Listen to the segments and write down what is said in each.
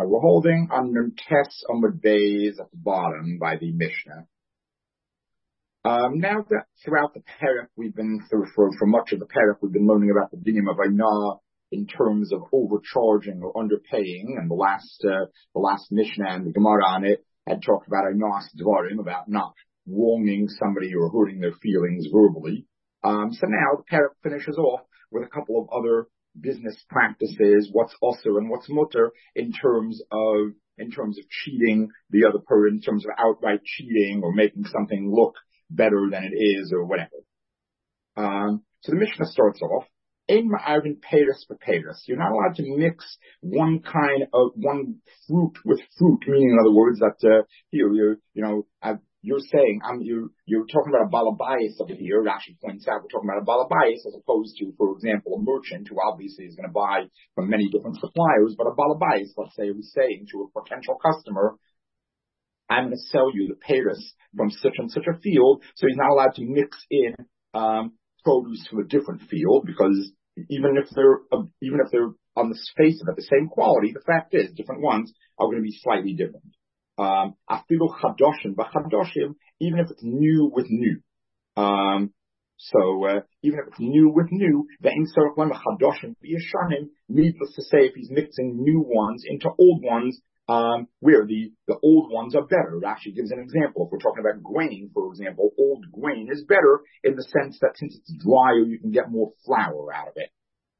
We're holding on Tes Amud Beis at the bottom by the Mishnah. Now that throughout the parak we've been through, for much of the parak, we've been learning about the dinim of Ainah in terms of overcharging or underpaying, and the last Mishnah and the Gemara on it had talked about Ainah's Dvarim, about not wronging somebody or hurting their feelings verbally. So now the parak finishes off with a couple of other business practices, what's also and what's mutter in terms of cheating the other person, in terms of outright cheating or making something look better than it is or whatever. So the Mishnah starts off, Ein ma'arvin peiros b'peiros. You're not allowed to mix one fruit with fruit, meaning in other words that you're saying, you're talking about a balabais over here. Rashi points out we're talking about a balabais as opposed to, for example, a merchant who obviously is going to buy from many different suppliers. But a balabais, let's say, who's saying to a potential customer, I'm going to sell you the peiros from such and such a field. So he's not allowed to mix in produce from a different field, because even if they're on the face of it the same quality, the fact is different ones are going to be slightly different. Afilu chadoshim, but chadoshim, even if it's new with new. Even if it's new with new, the insert when the chadoshim b'yeshanim, needless to say, if he's mixing new ones into old ones, where the old ones are better. Rashi gives an example. If we're talking about grain, for example, old grain is better in the sense that since it's drier, you can get more flour out of it.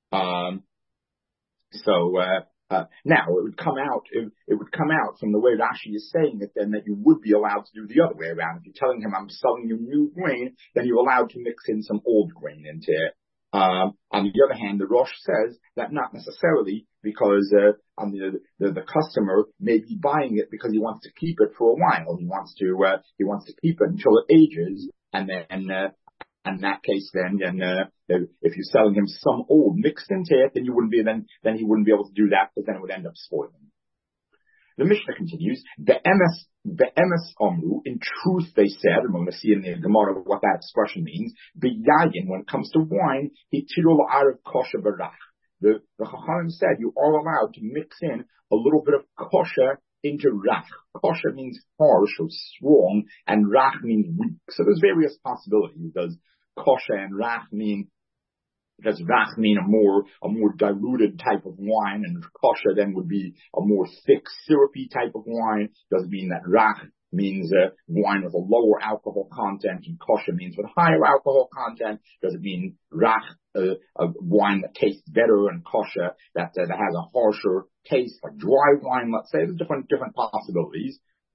Now it would come out from the way Rashi is saying it, then, that you would be allowed to do the other way around. If you're telling him I'm selling you new grain, then you're allowed to mix in some old grain into it. On the other hand, the Rosh says that not necessarily, because the customer may be buying it because he wants to keep it for a while. He wants to keep it until it ages, and then in that case, then if you're selling him some old mixed into it, then he wouldn't be able to do that, because then it would end up spoiling. The Mishnah continues, the emes amru, in truth they said, and we're going to see in the Gemara what that expression means, the yayin, when it comes to wine, hitirul arav kosher barach. The Chachamim said you are allowed to mix in a little bit of kosher into rach. Kosher means harsh or strong, and rach means weak. So there's various possibilities. Does kosher and rach mean a more diluted type of wine, and kosher then would be a more thick, syrupy type of wine? Does it mean that rach means wine with a lower alcohol content, and kosher means with higher alcohol content? Does it mean rach, a wine that tastes better, and kosher that has a harsher taste, like dry wine, let's say? There's different possibilities.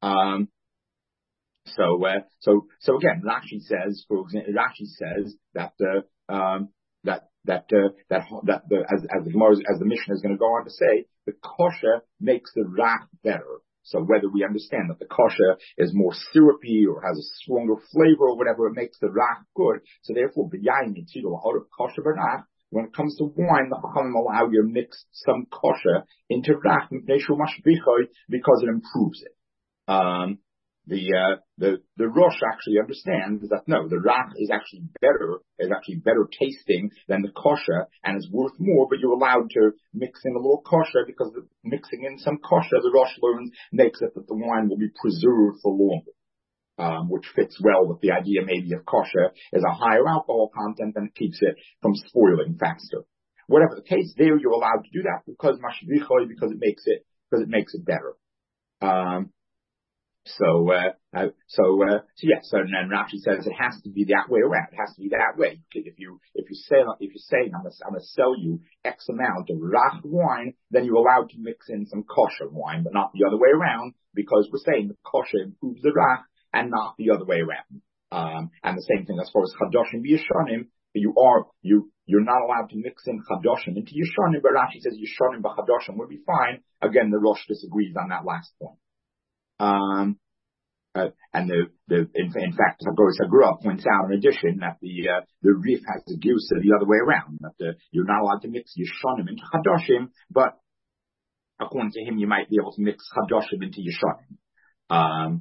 So again, Rashi says, for example, that as the Mishnah is going to go on to say, the kosher makes the rach better. So whether we understand that the kosher is more syrupy or has a stronger flavor or whatever, it makes the rach good. So therefore, b'yayin mitzidul out of kosher barach, when it comes to wine, the Chachamim allow you to mix some kosher into rach because it improves it. The Rosh actually understands that no, the rach is actually better tasting than the kosher, and is worth more, but you're allowed to mix in a little kosher, because mixing in some kosher, the Rosh learns, makes it that the wine will be preserved for longer, which fits well with the idea maybe of kosher is a higher alcohol content, and it keeps it from spoiling faster. Whatever the case, there you're allowed to do that because it makes it better. So then Rashi says it has to be that way around. It has to be that way. If you're saying I'm going to sell you X amount of rach wine, then you're allowed to mix in some kosher wine, but not the other way around, because we're saying the kosher improves the rach and not the other way around. And the same thing as far as chadoshim b'yeshanim, you're not allowed to mix in chadoshim into yeshanim, but Rashi says yeshanim b'chadoshim would be fine. Again, the Rosh disagrees on that last point. And in fact, Hagoros Hagura points out in addition that the Rif has the Girsa the other way around, that you're not allowed to mix Yeshanim into Chadoshim, but according to him, you might be able to mix Chadoshim into Yeshanim.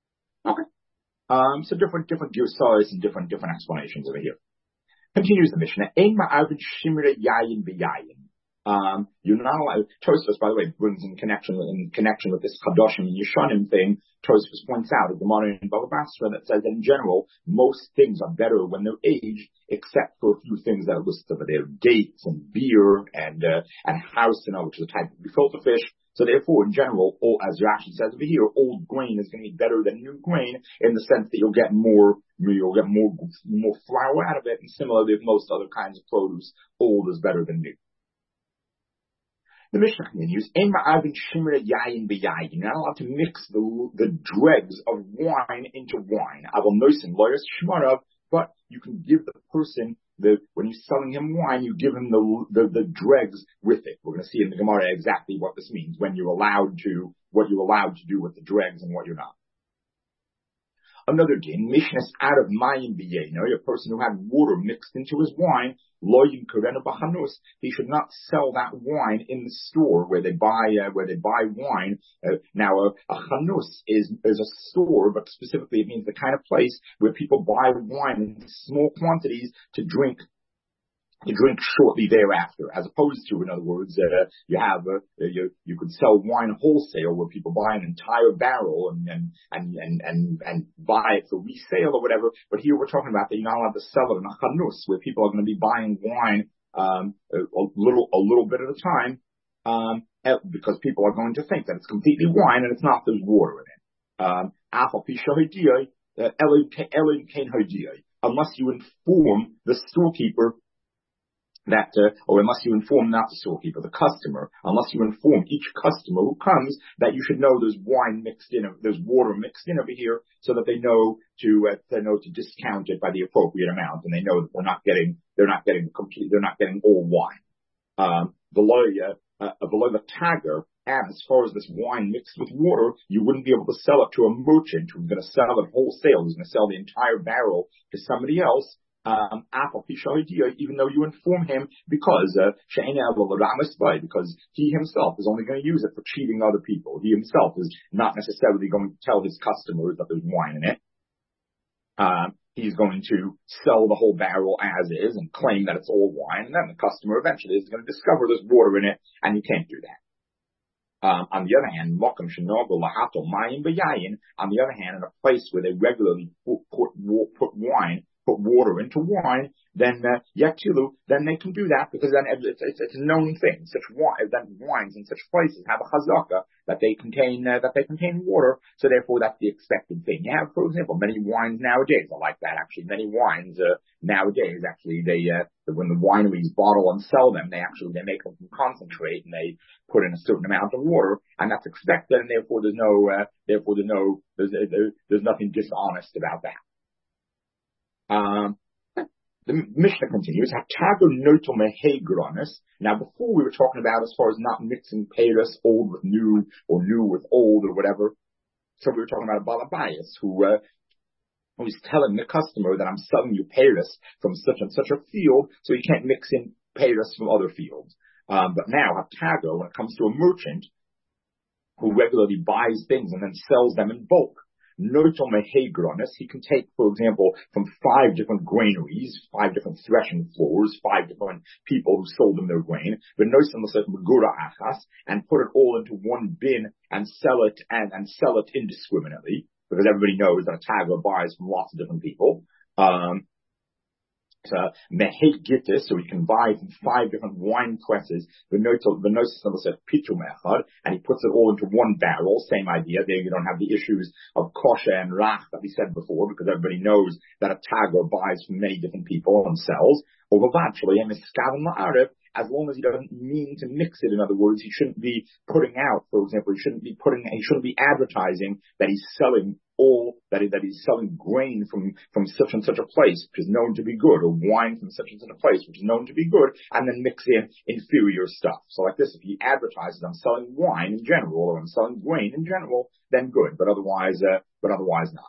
So different Girsas and different explanations over here. Continues the Mishnah, Ein ma'avin shimre yayin b'yayin. You're not allowed. Tosfos, by the way, brings in connection with this Chadoshim and Yeshanim thing. Tosfos points out a Gemara in Baba Basra that says that in general, most things are better when they're aged, except for a few things that are listed over there: dates and beer and house, which is a type of gefilte fish. So therefore, in general, as Rashi says over here, old grain is going to be better than new grain in the sense that you'll get more flour out of it. And similarly, with most other kinds of produce, old is better than new. The Mishnah continues, you're not allowed to mix the dregs of wine into wine. But you can give the person, when you're selling him wine, you give him the dregs with it. We're going to see in the Gemara exactly what this means, what you're allowed to do with the dregs and what you're not. Another din, mishnas out of mayim b'yeno, a person who had water mixed into his wine, lo yimkarenu b'chanus, he should not sell that wine in the store where they buy wine. Now, a chanus is a store, but specifically it means the kind of place where people buy wine in small quantities to drink shortly thereafter, as opposed to, in other words, you could sell wine wholesale where people buy an entire barrel and buy it for resale or whatever. But here we're talking about that you're not allowed to sell it in a chanus where people are going to be buying wine a little bit at a time, because people are going to think that it's completely wine and it's not. There's water in it. Unless you inform the storekeeper or unless you inform not the storekeeper, the customer, unless you inform each customer who comes that you should know there's water mixed in over here, so that they know to discount it by the appropriate amount, and they know that they're not getting all wine. Below the tagger, and as far as this wine mixed with water, you wouldn't be able to sell it to a merchant who's going to sell it wholesale, who's going to sell the entire barrel to somebody else. Even though you inform him, because he himself is only going to use it for cheating other people. He himself is not necessarily going to tell his customers that there's wine in it. He's going to sell the whole barrel as is and claim that it's all wine, and then the customer eventually is going to discover there's water in it, and you can't do that. On the other hand, in a place where they regularly put water into wine, then they can do that, because then it's a known thing. Wines in such places have a chazaka that they contain water, so therefore that's the expected thing. You have, for example, many wines nowadays are like that. Actually, many wines nowadays, when the wineries bottle and sell them, they make them from concentrate, and they put in a certain amount of water, and that's expected, and therefore there's nothing dishonest about that. The Mishnah continues. Now, before we were talking about as far as not mixing peiros, old with new, or new with old, or whatever. So we were talking about a balabayas who's telling the customer that I'm selling you peiros from such and such a field, so you can't mix in peiros from other fields. But now, a tago, when it comes to a merchant who regularly buys things and then sells them in bulk, he can take, for example, from 5 different granaries, 5 different threshing floors, 5 different people who sold them their grain, and put it all into one bin and sell it indiscriminately, because everybody knows that a tagger buys from lots of different people. So he can buy from 5 different wine presses, and he puts it all into one barrel. Same idea. There you don't have the issues of kosher and rach that we said before, because everybody knows that a tagger buys from many different people and sells. As long as he doesn't mean to mix it. In other words, he shouldn't be putting out, for example, he shouldn't be advertising that he's selling he's selling grain from such and such a place, which is known to be good, or wine from such and such a place, which is known to be good, and then mix in inferior stuff. So like this, if he advertises, I'm selling wine in general, or I'm selling grain in general, then good, but otherwise not.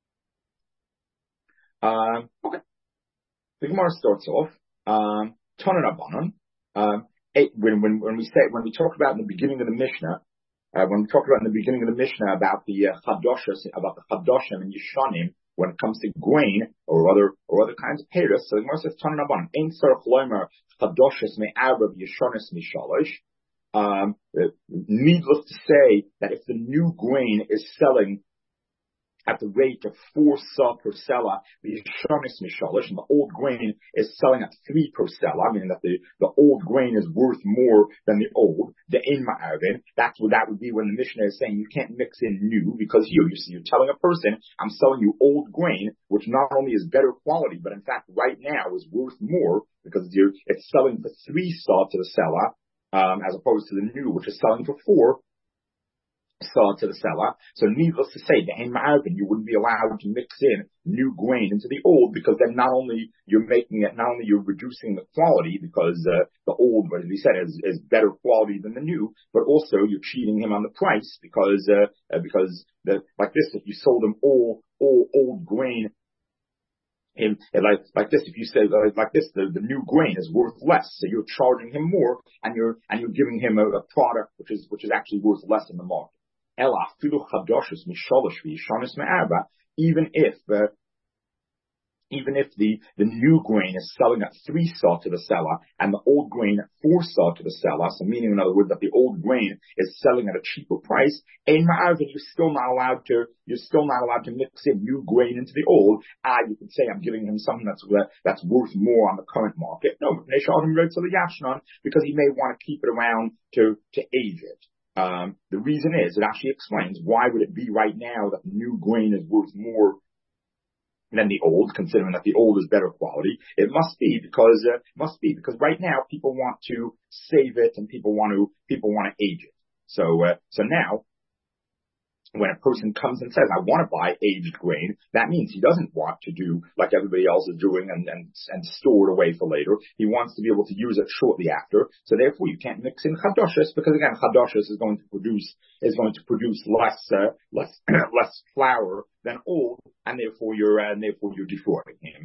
Okay. The Gemara starts off, Tanan Rabbanan, when we talk about in the beginning of the Mishnah, about the Chadoshim and Yeshanim, when it comes to grain or other kinds of payros. So the Gemara says, Tanan Rabbanan, Ein Tzarech Lomer Chadoshes Me'arba V'Yeshonos Mishalosh. Needless to say that if the new grain is selling at the rate of 4 sa per sela, the Yeshonis Mishalish, and the old grain is selling at 3 per sela, meaning that the old grain is worth more than the old, the Ein Ma'arvin. That's what that would be when the Mishnah is saying you can't mix in new, because you're telling a person, I'm selling you old grain, which not only is better quality, but in fact right now is worth more, because it's selling for 3 sa to the sela, as opposed to the new, which is selling for 4 sa to the seller. So needless to say, the Ein Ma'arvin, you wouldn't be allowed to mix in new grain into the old, because then not only you're reducing the quality, because the old, as we said, is better quality than the new, but also you're cheating him on the price, because like this, if you sold him all old grain, like this, if you say like this, the new grain is worth less, so you're charging him more, and you're giving him a product which is actually worth less in the market. Even if the new grain is selling at 3 sa to the seller and the old grain at 4 sa to the seller, so meaning in other words that the old grain is selling at a cheaper price, Ein Ma'arvin, you're still not allowed to mix in new grain into the old. You could say I'm giving him something that's worth more on the current market. No, because he may want to keep it around to age it. The reason is, it actually explains why would it be right now that the new grain is worth more than the old, considering that the old is better quality. It must be because right now people want to save it and people want to age it. So now, when a person comes and says, I want to buy aged grain, that means he doesn't want to do like everybody else is doing and store it away for later. He wants to be able to use it shortly after. So therefore you can't mix in chadoshes, because again, chadoshes is going to produce less flour than old, and therefore you're defrauding him.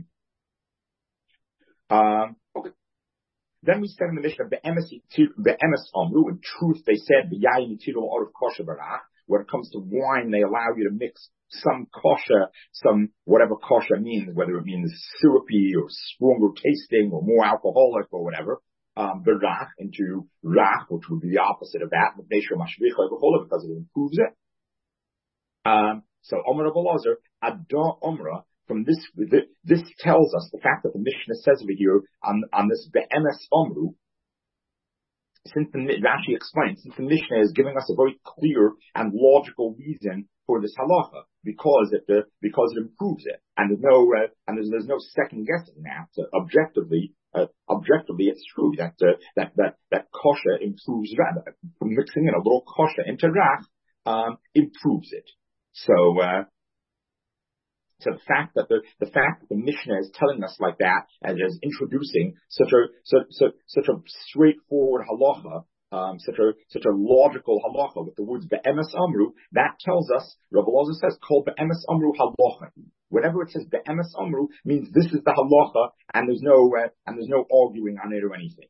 Okay. Then we said in the Mishnah, be'emes amru, in truth they said, b'yayin yitilu out of kosher barach. When it comes to wine, they allow you to mix some kosher, some whatever kosher means, whether it means syrupy or stronger tasting or more alcoholic or whatever, berach into rach, which would be the opposite of that, because it improves it. So Omer Abelazar, Adah Omra, from this tells us the fact that the Mishnah says over here on this be'emes amru. Since Rashi explains, since the Mishnah is giving us a very clear and logical reason for this halacha, because it improves it, and there's no second guessing that. Objectively, it's true that kosher improves rach. Mixing in a little kosher into rach improves it. So the fact that the Mishnah is telling us like that, and is introducing such a straightforward halacha, such a logical halacha with the words be'emes amru, that tells us, Rabbi Elazar says, kol be'emes amru halacha. Whenever it says be'emes amru, means this is the halacha, and there's no arguing on it or anything.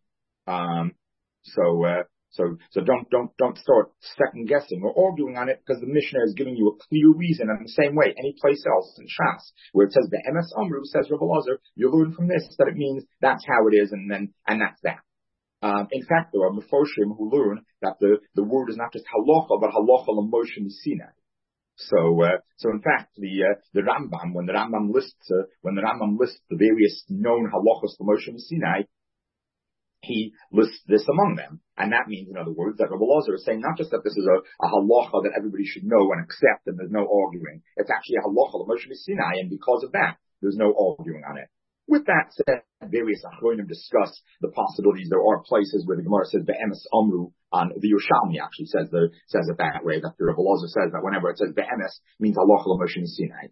So don't start second guessing or arguing on it, because the Mishnah is giving you a clear reason. In the same way, any place else in Shas where it says the be'emes amru, says Rabbi Elazar, you learn from this that it means that's how it is, and that's that. In fact, there are Mefarshim who learn that the word is not just halacha, but halacha l'Moshe Sinai. So in fact, the Rambam, when the Rambam lists the various known halachos l'Moshe Sinai, he lists this among them. And that means, in other words, that Rabbi Elazar is saying not just that this is a halacha that everybody should know and accept and there's no arguing. It's actually a halacha l'Moshe Sinai, and because of that, there's no arguing on it. With that said, various achronim discuss the possibilities. There are places where the Gemara says be'emes amru, on the Yerushalmi actually says it that way, that the Rabbi Elazar says that whenever it says be'emes, means halacha l'Moshe Sinai.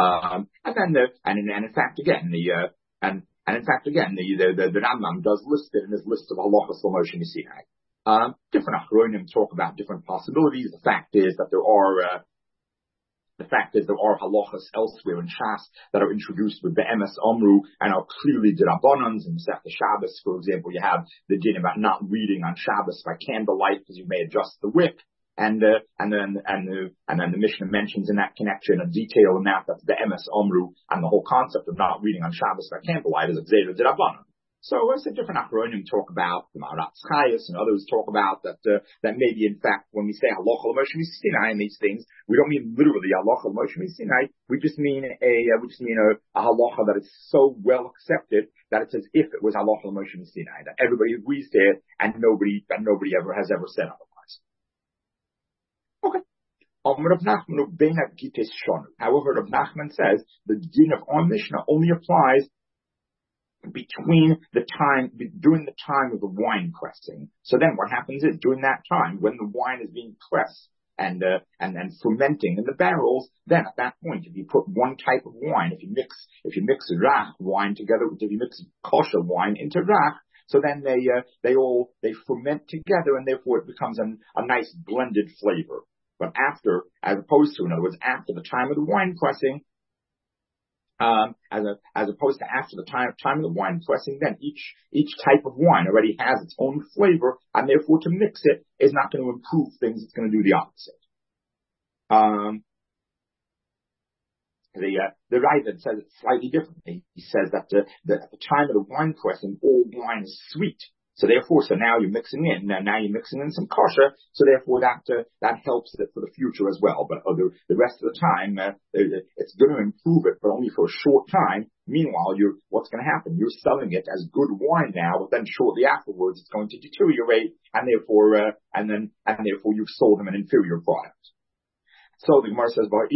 And in fact, again, the Rambam does list it in his list of halachos l'Moshe Sinai. Different achronim talk about different possibilities. The fact is that there are halachos elsewhere in Shas that are introduced with be'emes amru and are clearly d'rabbanans. In Masechta Shabbos, for example, you have the din about not reading on Shabbos by candlelight because you may adjust the wick. then the Mishnah mentions in that connection a detail in that the Emes Omru and the whole concept of not reading on Shabbos by candlelight is a Gzeira D'Rabbanan. So it's a different Achronim talk about, the Maharatz Chayes and others talk about that maybe in fact when we say Halacha L'Moshe Sinai and these things, we don't mean literally Halacha L'Moshe Sinai, we just mean a halacha that is so well accepted that it's as if it was Halacha L'Moshe Sinai, that everybody agrees to it and nobody has ever said otherwise. Okay. However, Rav Nachman says the din of our Mishnah only applies during the time of the wine pressing. So then what happens is during that time when the wine is being pressed and fermenting in the barrels, then at that point if you put one type of wine, if you mix rach wine together, if you mix kosher wine into rach, so then they ferment together and therefore it becomes a nice blended flavor. But after the time of the wine pressing, as opposed to after the time of the wine pressing, then each type of wine already has its own flavor, and therefore to mix it is not going to improve things; it's going to do the opposite. The writer says it slightly differently. He says that at the time of the wine pressing, all wine is sweet. So now you're mixing in some kosher, so therefore that helps it for the future as well. But the rest of the time, it's going to improve it, but only for a short time. Meanwhile, what's going to happen? You're selling it as good wine now, but then shortly afterwards, it's going to deteriorate, and therefore you've sold them an inferior product. So the Gemara says, what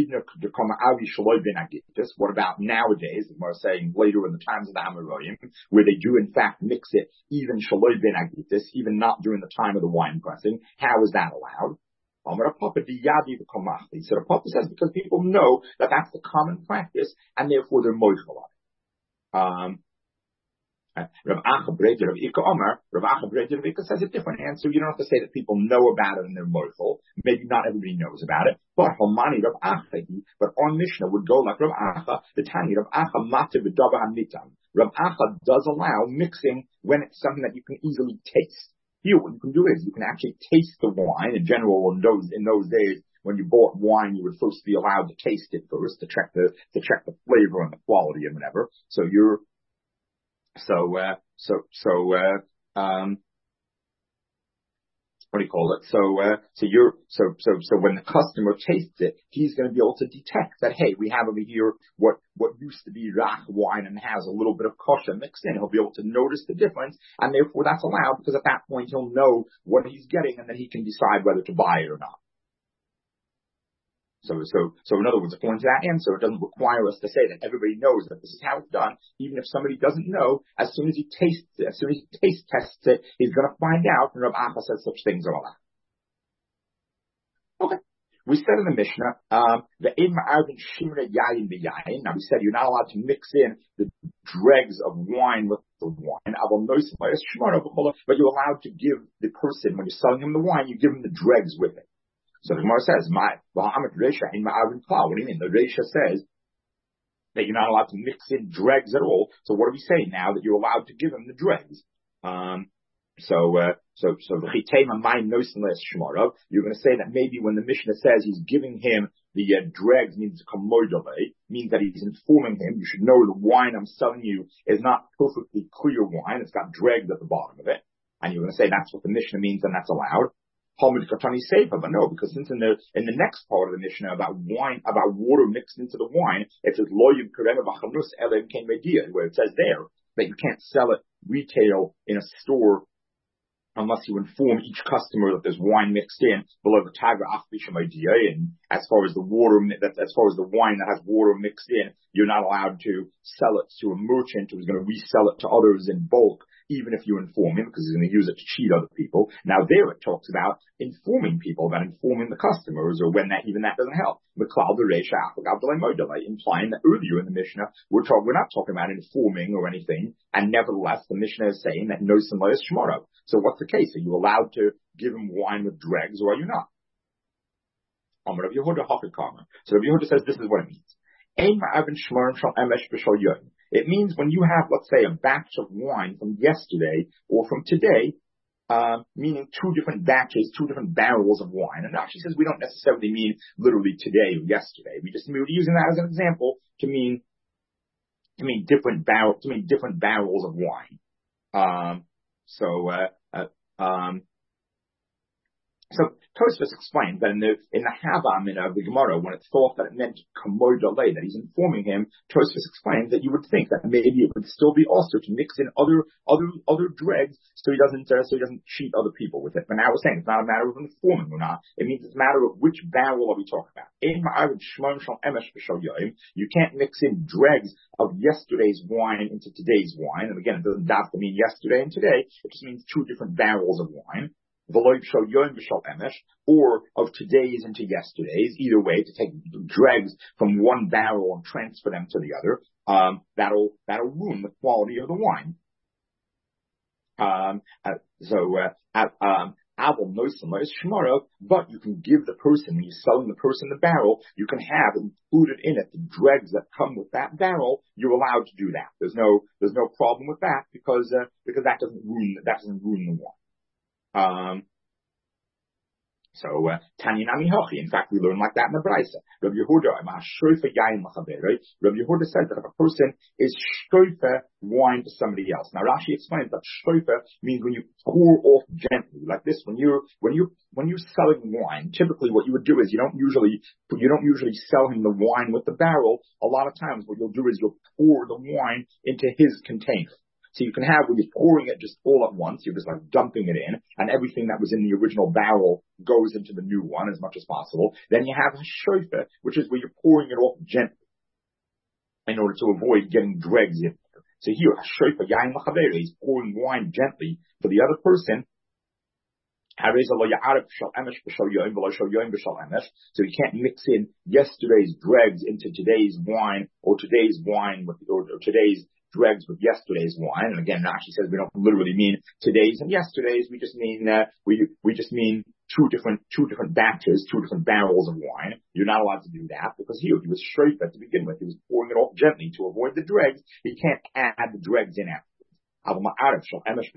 about nowadays? The Gemara is saying later in the times of the Amoraim, where they do in fact mix it, even shaloi ben agitis, even not during the time of the wine pressing. How is that allowed? So the Papa says because people know that that's the common practice, and therefore they're moichel on it. Rav Acha Breder of Ika Omer, Rav Acha Breder of Ika says a different answer. You don't have to say that people know about it and they're moichel. Maybe not everybody knows about it. But Homani Rav Acha, but our Mishnah would go like Rav Acha, the Tanya Rav Acha Mate V'Dava HaMitam. Rav Acha does allow mixing when it's something that you can easily taste. Here, what you can do is you can actually taste the wine. In general, in those days, when you bought wine, you would first be allowed to taste it first to check the flavor and the quality and whatever. What do you call it? So when the customer tastes it, he's going to be able to detect that, hey, we have over here what used to be rach wine and has a little bit of kosher mixed in. He'll be able to notice the difference, and therefore that's allowed because at that point he'll know what he's getting, and then he can decide whether to buy it or not. So in other words, according to that answer, it doesn't require us to say that everybody knows that this is how it's done. Even if somebody doesn't know, as soon as he taste tests it, he's going to find out. And Rav Acha says such things are allowed. Okay. We said in the Mishnah, the now we said you're not allowed to mix in the dregs of wine with the wine. But you're allowed to give the person, when you're selling him the wine, you give him the dregs with it. So the Gemara says, what do you mean? The Reisha says that you're not allowed to mix in dregs at all. So what do we say now that you're allowed to give him the dregs? So the Chitema Mai Nosenless Shmarov, you're going to say that maybe when the Mishnah says he's giving him the dregs means kamodale, means that he's informing him, you should know the wine I'm selling you is not perfectly clear wine, it's got dregs at the bottom of it. And you're going to say that's what the Mishnah means and that's allowed. But no, because since in the next part of the Mishnah about water mixed into the wine, it says where it says there that you can't sell it retail in a store unless you inform each customer that there's wine mixed in below the Tagra Achbisham idea. And as far as the wine that has water mixed in, you're not allowed to sell it to a merchant who's going to resell it to others in bulk, even if you inform him, because he's going to use it to cheat other people. Now there it talks about informing people, about informing the customers, or when that doesn't help. Implying that earlier in the Mishnah, we're not talking about informing or anything, and nevertheless the Mishnah is saying that no similar shmara. So what's the case? Are you allowed to give him wine with dregs, or are you not? So Rav Yehuda says this is what it means. It means when you have, let's say, a batch of wine from yesterday or from today, meaning two different batches, two different barrels of wine. And Rashi says we don't necessarily mean literally today or yesterday. We were using that as an example to mean different barrels of wine. So Tosfos explained that in the Havamina of the Gemara, when it thought that it meant kamod alei, that he's informing him, Tosfos explained that you would think that maybe it would still be also to mix in other dregs, so he doesn't cheat other people with it. But now we're saying it's not a matter of informing or not. It means it's a matter of which barrel are we talking about. You can't mix in dregs of yesterday's wine into today's wine. And again, it doesn't have to mean yesterday and today. It just means two different barrels of wine. Or of today's into yesterday's, either way, to take dregs from one barrel and transfer them to the other, that'll ruin the quality of the wine. But you can give the person, when you're selling the person the barrel, you can have included in it the dregs that come with that barrel. You're allowed to do that. There's no problem with that because that doesn't ruin the wine. Tanyanami Hochi. In fact, we learn like that in the Braisa. Rabbi Yehuda says that if a person is shkofa wine to somebody else. Now Rashi explains that shkofa means when you pour off gently, like this. When you're selling wine, typically what you would do is you don't usually sell him the wine with the barrel. A lot of times, what you'll do is you'll pour the wine into his container. So you can have, when you're pouring it just all at once, you're just like dumping it in, and everything that was in the original barrel goes into the new one as much as possible. Then you have a shofar, which is where you're pouring it off gently in order to avoid getting dregs in there. So here, a shofar, yain l'chaveri, he's pouring wine gently for the other person. So you can't mix in yesterday's dregs into today's wine, or today's wine or today's dregs with yesterday's wine. And again, Rashi says we don't literally mean today's and yesterday's. We just mean we just mean two different batches, two different barrels of wine. You're not allowed to do that because he was shreifet to begin with. He was pouring it off gently to avoid the dregs. He can't add the dregs in afterwards.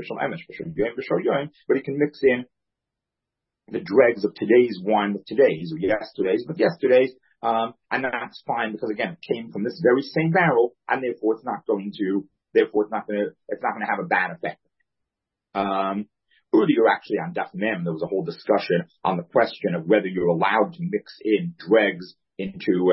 But he can mix in the dregs of today's wine with today's, or yesterday's with yesterday's, and that's fine because again, it came from this very same barrel, and therefore it's not going to have a bad effect. Earlier, actually, on Daf Mem, there was a whole discussion on the question of whether you're allowed to mix in dregs into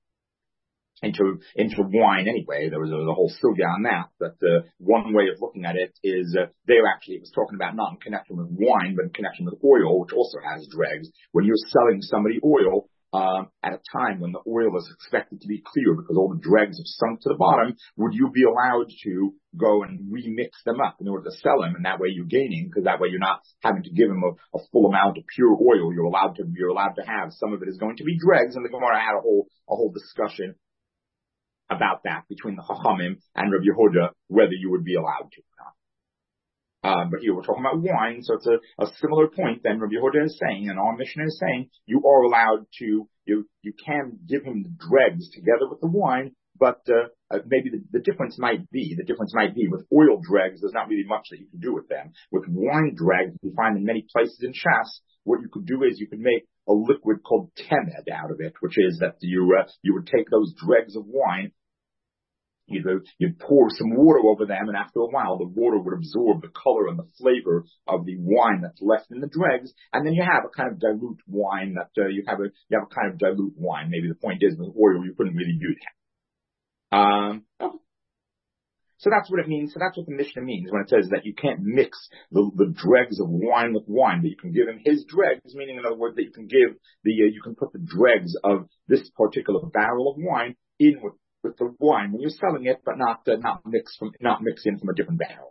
wine anyway. There was a whole sugya on that, but one way of looking at it is it was talking about not in connection with wine, but in connection with oil, which also has dregs. When you're selling somebody oil, at a time when the oil is expected to be clear because all the dregs have sunk to the bottom, would you be allowed to go and remix them up in order to sell them? And that way you're gaining, because that way you're not having to give them a full amount of pure oil. You're allowed to have some of it is going to be dregs. And the Gemara had a whole discussion about that between the Chachamim and Rabbi Yehuda, whether you would be allowed to or not. But here we're talking about wine, so it's a similar point than Rabbi Yehuda is saying, and our Mishnah is saying, you are allowed to, you can give him the dregs together with the wine, but maybe the difference might be with oil dregs, there's not really much that you can do with them. With wine dregs, we find in many places in Shas, what you could do is you could make a liquid called temed out of it, which is that you would take those dregs of wine, you'd pour some water over them, and after a while, the water would absorb the color and the flavor of the wine that's left in the dregs, and then you have a kind of dilute wine that you have a kind of dilute wine. Maybe the point is with oil, you couldn't really do that. So that's what it means. So that's what the Mishnah means when it says that you can't mix the dregs of wine with wine, but you can give him his dregs, meaning in other words that you can put the dregs of this particular barrel of wine in with the wine when you're selling it, but not mix in from a different barrel.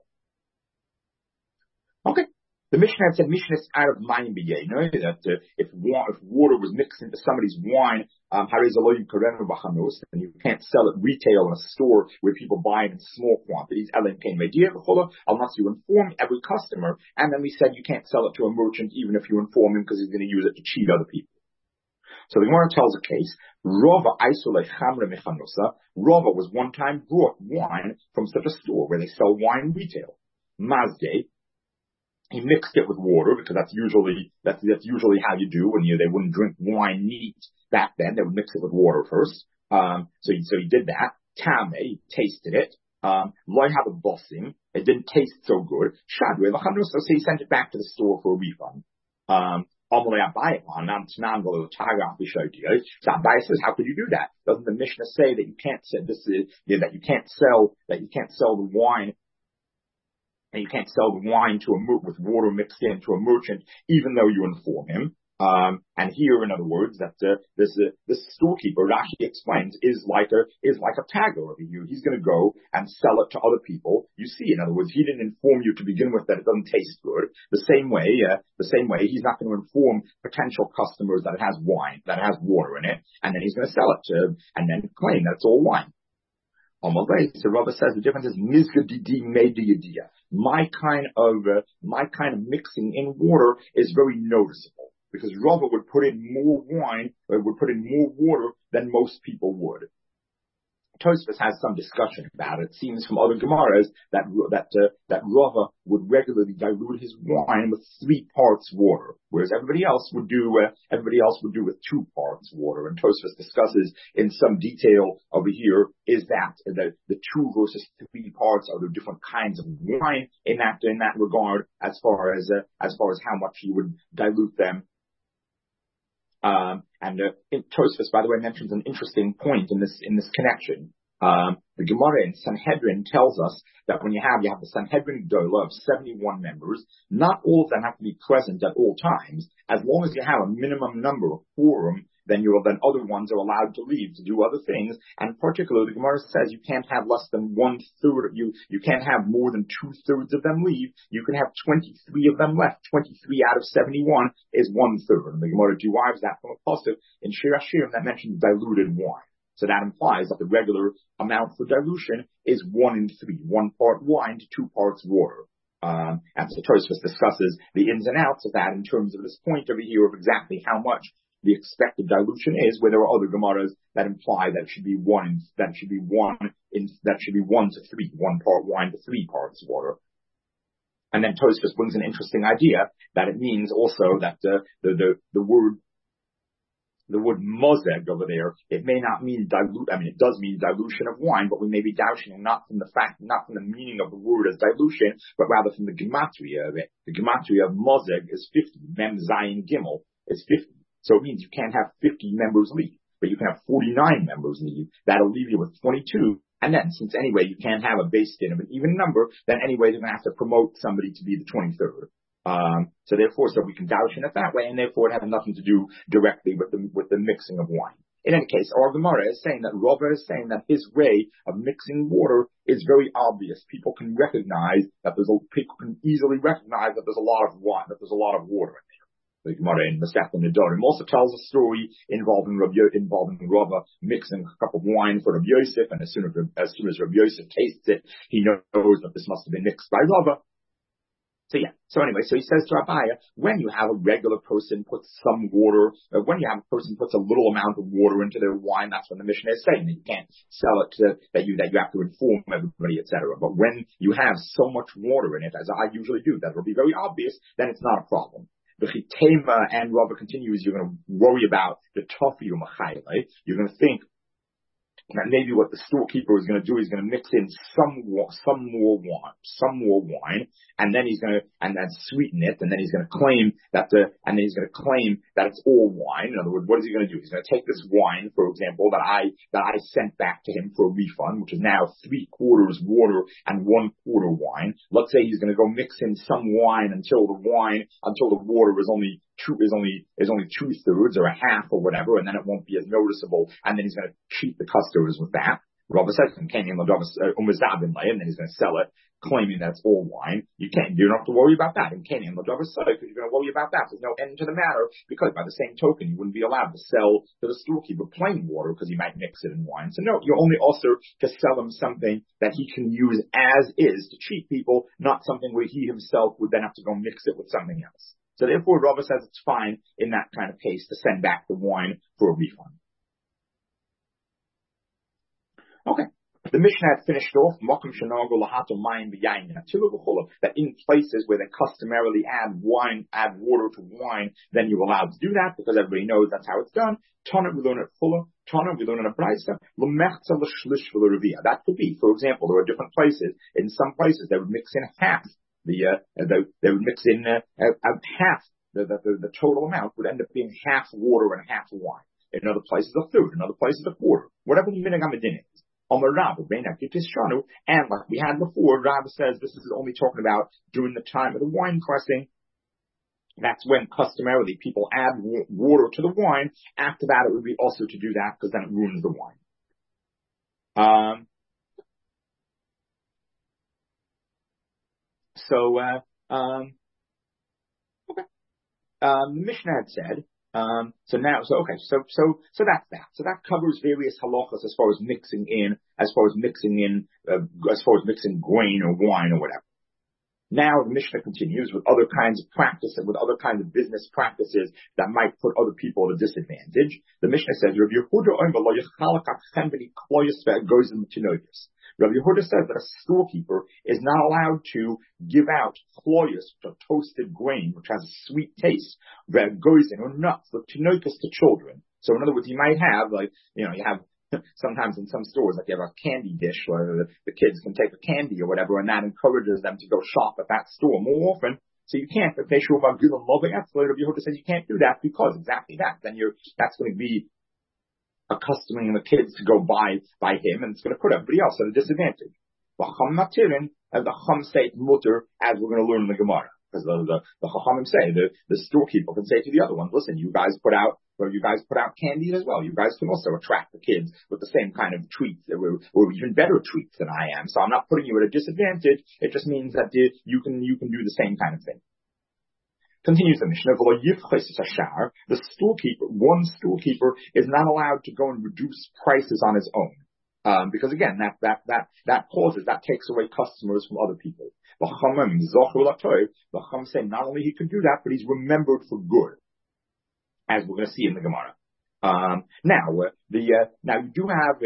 Okay. The Mishnah had said Mishnah out of mayim b'yei, that if water was mixed into somebody's wine, and you can't sell it retail in a store where people buy it in small quantities, unless you inform every customer. And then we said you can't sell it to a merchant even if you inform him because he's going to use it to cheat other people. So the Gemara tells a case. Rava was one time brought wine from such a store where they sell wine retail. Mazde, He mixed it with water because that's usually how you do when they wouldn't drink wine neat back then. They would mix it with water first. So he did that. Tame, he tasted it. Loy have a bossing. It didn't taste so good. Shadwe, so he sent it back to the store for a refund. So Abai says, how could you do that? Doesn't the Mishnah say that you can't say that you can't sell the wine? And you can't sell the wine with water mixed in to a merchant, even though you inform him. And here, in other words, that this storekeeper, Rashi explains, is like a tagger over here. He's going to go and sell it to other people. You see, in other words, he didn't inform you to begin with that it doesn't taste good. The same way, he's not going to inform potential customers that it has wine, that it has water in it, and then he's going to sell it and then claim that it's all wine. So Rava says the difference is mizga didi mediyadiya. My kind of mixing in water is very noticeable because Rava would put in more water than most people would. Tosfos has some discussion about it. It seems from other Gemaras that Rava would regularly dilute his wine with 3 parts water, whereas everybody else would do with 2 parts water. And Tosfos discusses in some detail over here is that the 2 versus 3 parts are the different kinds of wine in that regard as far as how much you would dilute them. Tosfos, by the way, mentions an interesting point in this connection. The Gemara in Sanhedrin tells us that when you have the Sanhedrin Gedolah of 71 members, not all of them have to be present at all times. As long as you have a minimum number of quorum, then other ones are allowed to leave to do other things. And particularly, the Gemara says you can't have less than 1/3. You can't have more than 2/3 of them leave. You can have 23 of them left. 23 out of 71 is 1/3. And the Gemara derives that from a pasuk in Shir Hashirim that mentions diluted wine. So that implies that the regular amount for dilution is 1/3, 1 part wine to 2 parts water. And so Tosfos discusses the ins and outs of that in terms of this point over here of exactly how much the expected dilution is, where there are other Gemaras that imply that it should be 1 to 3, 1 part wine to 3 parts water. And then Tosfos brings an interesting idea that it means also that the word mozeg over there, it may not mean dilute. I mean, it does mean dilution of wine, but we may be doubting not from the meaning of the word as dilution, but rather from the gematria of it. The gematria of mozeg is 50. Mem Zayin Gimel is 50. So it means you can't have 50 members leave, but you can have 49 members leave. That'll leave you with 22. And then, since anyway you can't have a base din of an even number, then anyway they're going to have to promote somebody to be the 23rd. So we can doubt it that way, and therefore it has nothing to do directly with the mixing of wine. In any case, our Gemara is saying that Rava is saying that his way of mixing water is very obvious. People can easily recognize that there's a lot of wine, that there's a lot of water in there. The Gemara in Masechet Nedarim also tells a story involving Rava mixing a cup of wine for Rabbi Yosef, and as soon as Rabbi Yosef tastes it, he knows that this must have been mixed by Rava. So he says to Abaya, when you have a regular person puts some water, when you have a person puts a little amount of water into their wine, that's when the Mishnah is saying that you can't sell it that you have to inform everybody, etc. But when you have so much water in it, as I usually do, that will be very obvious, then it's not a problem. The Chitema and Rava continues, you're going to worry about the Tofi or Machayle. You're going to think that maybe what the storekeeper is going to do is going to mix in some more wine, and then then sweeten it, and then he's going to claim that it's all wine. In other words, what is he going to do? He's going to take this wine, for example, that I sent back to him for a refund, which is now 3/4 water and 1/4 wine. Let's say he's going to go mix in some wine until the water is only 2/3 or a half or whatever, and then it won't be as noticeable, and then he's going to cheat the customers with that. Rava says, and then he's going to sell it, claiming that it's all wine. You don't have to worry about that. And Canaan Ladava said, because you're going to worry about that. There's no end to the matter, because by the same token, you wouldn't be allowed to sell to the storekeeper plain water because he might mix it in wine. So no, you're only also to sell him something that he can use as is to cheat people, not something where he himself would then have to go mix it with something else. So therefore, Rava says it's fine in that kind of case to send back the wine for a refund. Okay. The Mishnah had finished off that in places where they customarily add water to wine, then you're allowed to do that because everybody knows that's how it's done. Tana, we learn it fuller. Tana, we learn it a brayso. That could be, for example, there are different places. In some places, they would mix in half they would mix in half the total amount would end up being half water and half wine. In other places, a third. In other places, a quarter. Whatever the minhag hamadin is. And like we had before, Rav says this is only talking about during the time of the wine pressing. That's when customarily people add water to the wine. After that, it would be also to do that because then it ruins the wine. Okay. Mishnah had said, so that's that. So that covers various halachas as far as mixing grain or wine or whatever. Now the Mishnah continues with other kinds of practice and with other kinds of business practices that might put other people at a disadvantage. The Mishnah says, Rabbi Yehuda says that a storekeeper is not allowed to give out chloyos, or toasted grain, which has a sweet taste, goizin or nuts, the tinokas to children. So in other words, you might have, you have sometimes in some stores, like you have a candy dish where the kids can take a candy or whatever, and that encourages them to go shop at that store more often. So you can't, if they show up good and loving Rabbi Yehuda says you can't do that because exactly that. Then that's going to be accustoming the kids to go buy him, and it's going to put everybody else at a disadvantage. The Chacham Matirin, and the Chacham say mutter, as we're going to learn in the Gemara. Because the Chachamim say, the storekeeper can say to the other ones, listen, you guys put out candy as well. You guys can also attract the kids with the same kind of treats, or even better treats than I am. So I'm not putting you at a disadvantage. It just means that you can do the same kind of thing. Continues the Mishnah, the one storekeeper is not allowed to go and reduce prices on his own. Because again, that takes away customers from other people. The Chacham say not only he can do that, but he's remembered for good, as we're going to see in the Gemara. Now you do have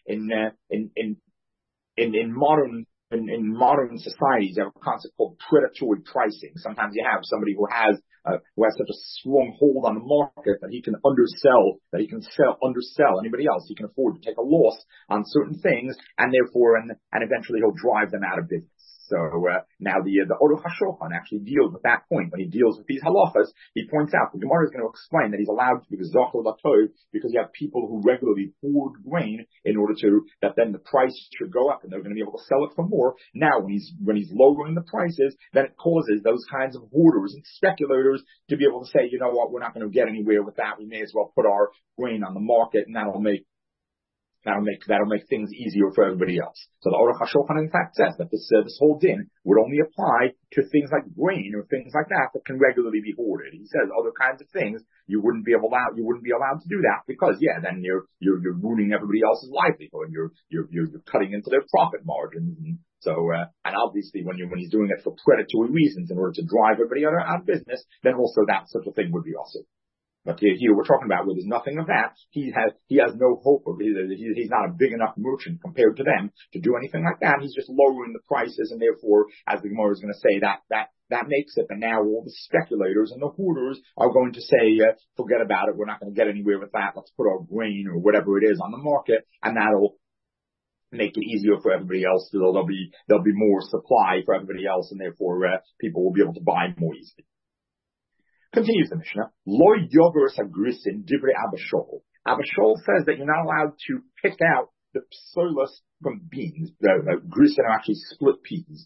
in modern societies, you have a concept called predatory pricing. Sometimes you have somebody who has such a strong hold on the market that he can undersell anybody else. He can afford to take a loss on certain things, and therefore, and eventually he'll drive them out of business. So now the Aruch HaShulchan actually deals with that point. When he deals with these halachas, he points out the Gemara is going to explain that he's allowed to be Zochel Latov because you have people who regularly hoard grain in order that then the price should go up and they're going to be able to sell it for more. Now when he's lowering the prices, then it causes those kinds of hoarders and speculators to be able to say, you know what, we're not going to get anywhere with that. We may as well put our grain on the market, and that'll make things easier for everybody else. So the Aruch HaShulchan in fact says that this whole din would only apply to things like grain or things like that can regularly be hoarded. He says other kinds of things you wouldn't be allowed to do that because then you're ruining everybody else's livelihood. You're cutting into their profit margins. And so and obviously when he's doing it for predatory reasons in order to drive everybody out of business, then also that sort of thing would be also. But here we're talking about where there's nothing of that. He has no hope of he's not a big enough merchant compared to them to do anything like that. He's just lowering the prices, and therefore, as the Gemara is going to say, that makes it. And now all the speculators and the hoarders are going to say, forget about it. We're not going to get anywhere with that. Let's put our grain or whatever it is on the market, and that'll make it easier for everybody else. So there'll be more supply for everybody else, and therefore people will be able to buy more easily. Continues the Mishnah. Lo yogurus agrisin divrei Abba Shaul. Abba Shaul says that you're not allowed to pick out the psolos from beans. Grisin are actually split peas.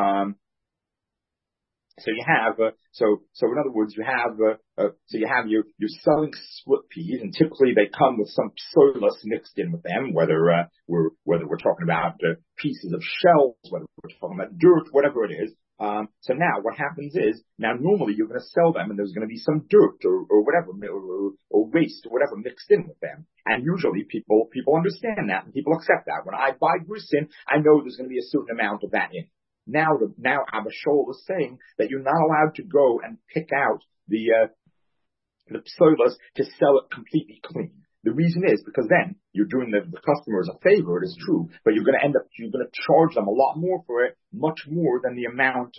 So you have, so in other words, you're selling split peas, and typically they come with some psolos mixed in with them, whether we're talking about pieces of shells, whether we're talking about dirt, whatever it is. So now what happens is, normally you're going to sell them and there's going to be some dirt or whatever, or waste or whatever mixed in with them. And usually people understand that and people accept that. When I buy grisin, I know there's going to be a certain amount of that in. Now Abba Shaul is saying that you're not allowed to go and pick out the psolos to sell it completely clean. The reason is because then you're doing the customers a favor, it is true, but you're going to charge them a lot more for it, much more than the amount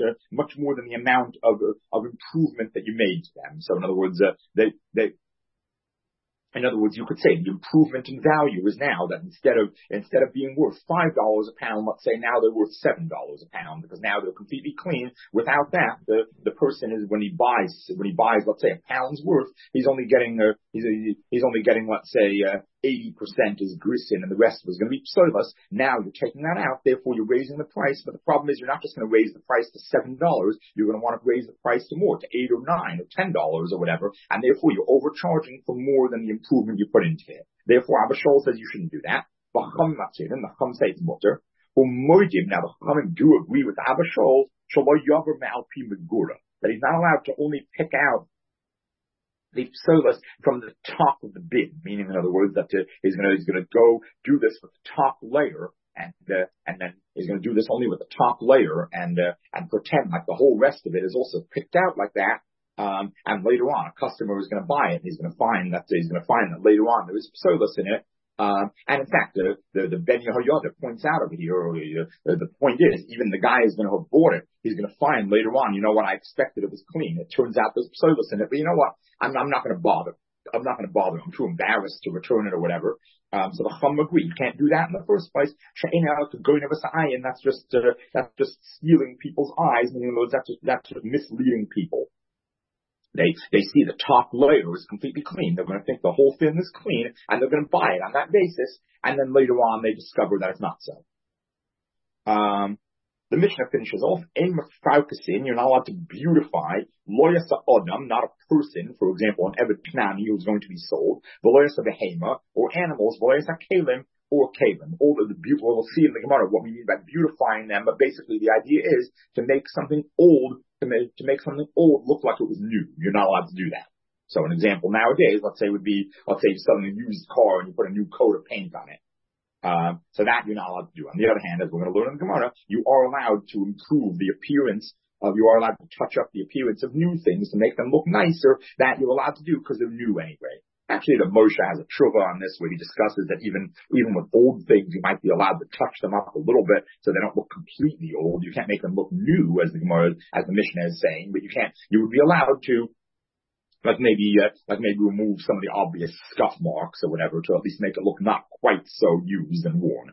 of improvement that you made to them. So in other words, you could say the improvement in value is now that instead of being worth $5 a pound, let's say now they're worth $7 a pound, because now they're completely clean. Without that, the person is when he buys, let's say a pound's worth, he's only getting let's say 80% is grisen and the rest of it is going to be psoilus. Now you're taking that out, therefore you're raising the price, but the problem is you're not just going to raise the price to $7, you're going to want to raise the price to more, to $8 or $9 or $10 or whatever, and therefore you're overcharging for more than the improvement you put into it. Therefore Abba Shaul says you shouldn't do that. The Chacham say it's mutter. Now the Chachamim do agree with Abba Shaul, that he's not allowed to only pick out the psoilus from the top of the bin, meaning, in other words, that he's going to go do this with the top layer, and then he's going to do this only with the top layer, and pretend like the whole rest of it is also picked out like that. And later on, a customer is going to buy it, and he's going to find that later on there is psoilus in it. And in fact, the Ben Yehoyada points out over here, the point is, even the guy is going to have bought it, he's going to find later on, you know what, I expected it was clean. It turns out there's psoilus in it, but you know what, I'm not going to bother. I'm not going to bother. I'm too embarrassed to return it or whatever. So the Chum agree. You can't do that in the first place. And that's just stealing people's eyes, meaning that's just misleading people. They see the top layer is completely clean. They're going to think the whole thing is clean, and they're going to buy it on that basis. And then later on, they discover that it's not so. The Mishnah finishes off, you're not allowed to beautify, loyasa odam, not a person, for example, an evet knani who's going to be sold, loyasa behema, or animals, loyasa kalim, or kalim. All the beautiful, we'll see in the Gemara what we mean by beautifying them, but basically the idea is to make something old, to make something old look like it was new. You're not allowed to do that. So an example nowadays, let's say you're selling a used car and you put a new coat of paint on it. So that you're not allowed to do. On the other hand, as we're going to learn in the Gemara, you are allowed to improve the appearance you are allowed to touch up the appearance of new things to make them look nicer. That you're allowed to do because they're new anyway. Actually, the Moshe has a tshuva on this where he discusses that even with old things, you might be allowed to touch them up a little bit so they don't look completely old. You can't make them look new, as the Gemara, as the Mishnah is saying, but you would be allowed to, like maybe remove some of the obvious scuff marks or whatever to at least make it look not quite so used and worn.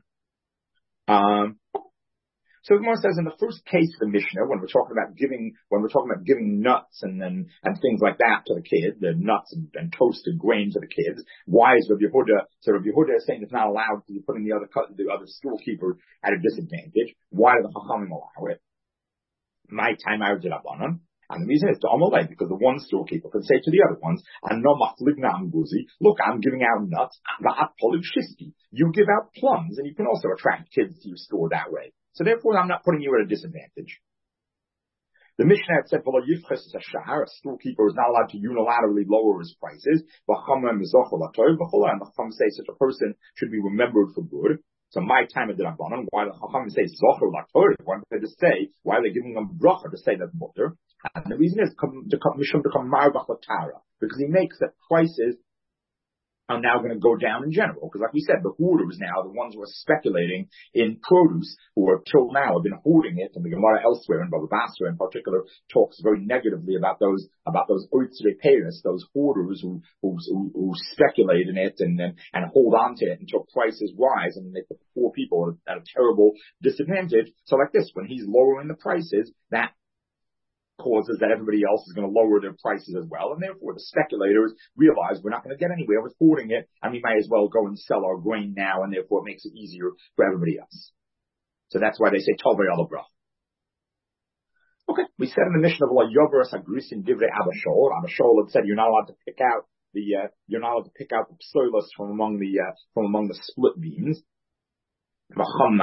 So the Gemara says in the first case of the Mishnah, when we're talking about giving nuts and things like that to the kids, the nuts and toasted grain to the kids, why is Rav Yehuda? So Rav Yehuda is saying it's not allowed to be putting the other storekeeper at a disadvantage. Why do the Chachamim allow it? My time out did Rabbanan. And the reason is to Amalei, because the one storekeeper can say to the other ones, look, I'm giving out nuts, you give out plums, and you can also attract kids to your store that way. So therefore, I'm not putting you at a disadvantage. The Mishnah had said, a storekeeper is not allowed to unilaterally lower his prices, and the Chacham say such a person should be remembered for good. So my time of the Rabbanan, why the Chacham say Zocher Lator, why they just say, why are they giving them bracha to say that mutter? And the reason is Mishum become Marbach Latara, because he makes that prices are now going to go down in general. Because like we said, the hoarders now, the ones who are speculating in produce, who are till now have been hoarding it, and the Gemara elsewhere, and Baba Basra in particular, talks very negatively about those Oitzrei Peiros, those hoarders who speculate in it and hold on to it until prices rise and make the poor people at a terrible disadvantage. So like this, when he's lowering the prices, that causes that everybody else is going to lower their prices as well, and therefore the speculators realize we're not going to get anywhere with hoarding it, and we might as well go and sell our grain now, and therefore it makes it easier for everybody else. So that's why they say Tovei Ala Brach. Okay, we said in the Mishnah of La Yoveras Agrisin Divrei Abba Shaul. Abba Shaul had said you're not allowed to pick out the psoilus from among the split beams. Chacham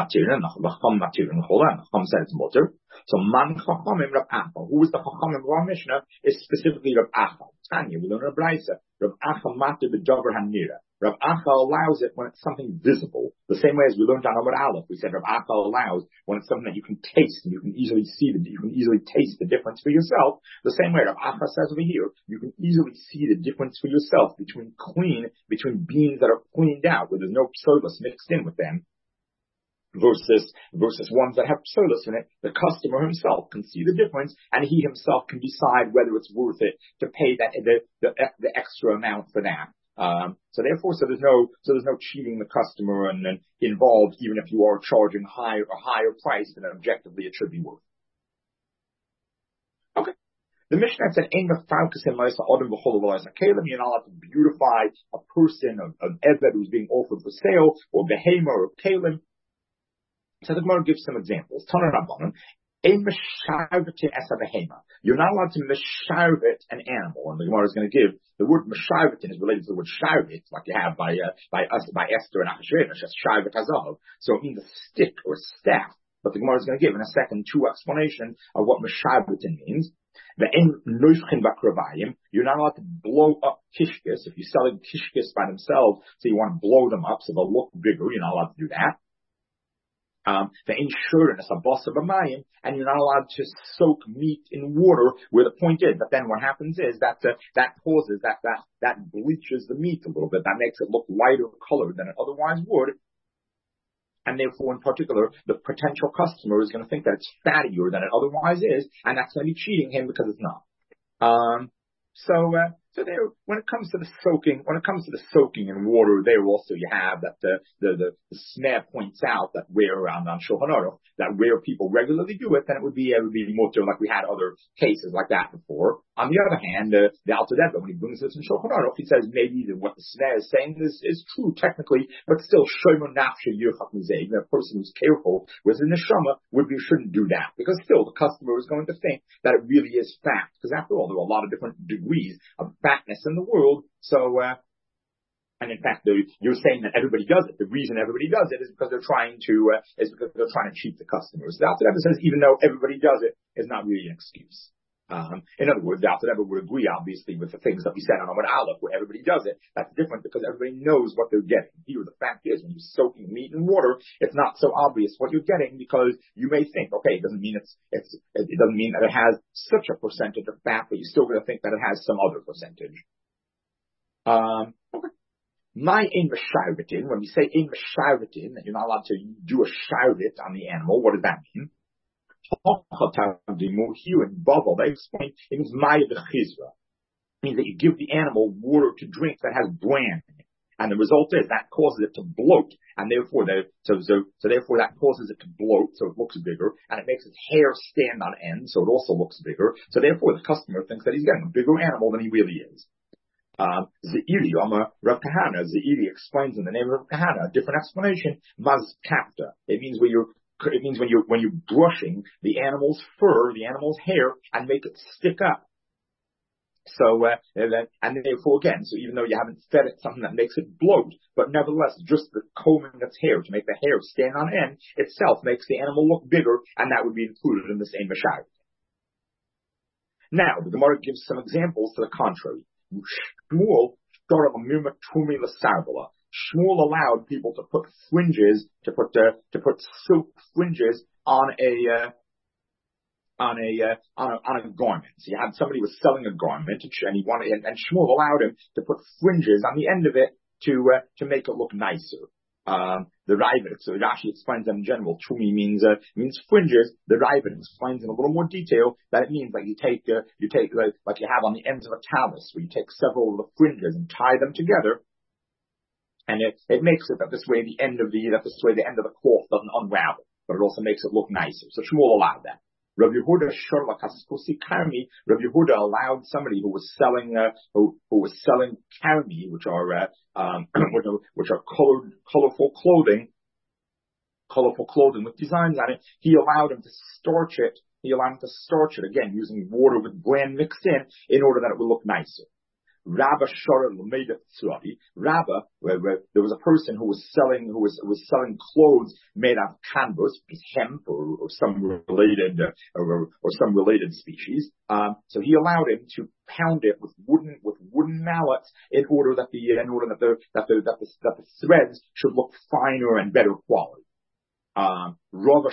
said it's mutter. So man Chachamim Rav Acha, who is the Chachamim of our Mishnah, is specifically Rav Acha. Tanya, we learn Rav Brisa. Rav Acha matter the Dover Hanira. Rav Acha allows it when it's something visible. The same way as we learned on Amud Aleph, we said Rav Acha allows when it's something that you can taste and you can easily see you can easily taste the difference for yourself. The same way Rav Acha says over here, you can easily see the difference for yourself between beans that are cleaned out, where there's no psolos mixed in with them, versus ones that have psolos in it. The customer himself can see the difference, and he himself can decide whether it's worth it to pay the extra amount for that. So there's no cheating the customer and involved, even if you are charging a higher price than objectively it should be worth. Okay. The Mishnah said, you're not allowed to beautify a person, an eved who's being offered for sale, or behema, or kalim. So the Gemara gives some examples. You're not allowed to misharvit an animal, and the Gemara is going to give the word misharvitin is related to the word sharvit, like you have by Esther and Achashverosh, that's sharvit hazav. So it means a stick or staff. But the Gemara is going to give in a second two explanations of what misharvitin means. You're not allowed to blow up kishkis. If you're selling kishkis by themselves, so you want to blow them up so they'll look bigger, you're not allowed to do that. The insurance, a boss of a mayim, and you're not allowed to soak meat in water where the point is. But then what happens is that causes that bleaches the meat a little bit. That makes it look lighter colored than it otherwise would. And therefore, in particular, the potential customer is going to think that it's fattier than it otherwise is, and that's going to be cheating him because it's not. So there, when it comes to the soaking in water, there also you have that the snare points out that where on Shulchan Aruch, that where people regularly do it, then it would be mutter, like we had other cases like that before. On the other hand, the Alter Rebbe, when he brings this in Shulchan Aruch, he says maybe what the snare is saying is true technically, but still shomer nafshe yirchak mizeh. A person who's careful with the neshama shouldn't do that, because still the customer is going to think that it really is fat, because after all there are a lot of different degrees of fatness in the world. So, and in fact, you're saying that everybody does it. The reason everybody does it is because they're trying to cheat the customers. The Alter Rebbe says even though everybody does it, it's not really an excuse. In other words, the Alter Rebbe would agree, obviously, with the things that we said on Amud Aleph, where everybody does it. That's different because everybody knows what they're getting. Here, the fact is, when you're soaking meat in water, it's not so obvious what you're getting, because you may think, okay, it doesn't mean it doesn't mean that it has such a percentage of fat, but you're still going to think that it has some other percentage. Okay. My in Mesharvitin, when we say in Mesharvitin, that you're not allowed to do a sharvit on the animal, what does that mean? Here in Bavel, they explain it means Maya B'chizra. It means that you give the animal water to drink that has bran in it. And the result is that causes it to bloat, and therefore therefore that causes it to bloat, so it looks bigger, and it makes its hair stand on end, so it also looks bigger. So therefore the customer thinks that he's getting a bigger animal than he really is. Ze'iri, Rav Kahana, Ze'iri explains in the name of Rav Kahana a different explanation. Maz kapta. It means when you're brushing the animal's fur, the animal's hair, and make it stick up. So, and therefore again, so even though you haven't fed it something that makes it bloat, but nevertheless, just the combing its hair to make the hair stand on end itself makes the animal look bigger, and that would be included in the same Mashar. Now, the Gemara gives some examples to the contrary. Shmuel allowed people to put fringes, to put silk fringes on a garment. So you had somebody who was selling a garment, and Shmuel allowed him to put fringes on the end of it to make it look nicer. The Ravid, so Rashi explains that in general, Tumi means fringes. The Ravid explains in a little more detail that it means like you take like you have on the ends of a talus, where you take several of the fringes and tie them together, and it makes it that this way the end of the cloth doesn't unravel, but it also makes it look nicer. So Shmuel allowed that. Rabbi Yehuda Rabbi Yehuda allowed somebody who was selling karmi, which are colorful clothing with designs on it. He allowed him to starch it. Again using water with bran mixed in order that it would look nicer. Rabba Shara Lameda Tzradi. Rabba, where there was a person who was selling clothes made out of canvas, hemp, or some related or some related species. So he allowed him to pound it with wooden mallets in order that the threads should look finer and better quality. Rava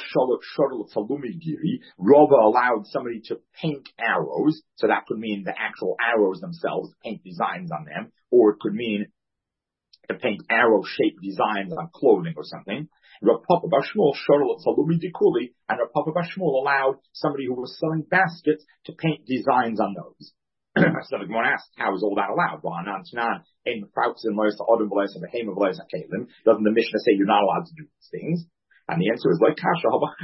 allowed somebody to paint arrows, so that could mean the actual arrows themselves, paint designs on them, or it could mean to paint arrow-shaped designs on clothing or something. Rav Papa bar Shmuel and Rav Papa bar Shmuel allowed somebody who was selling baskets to paint designs on those. So the Gemara asks, how is all that allowed? Doesn't the Mishnah say you're not allowed to do these things? And the answer is like kasha.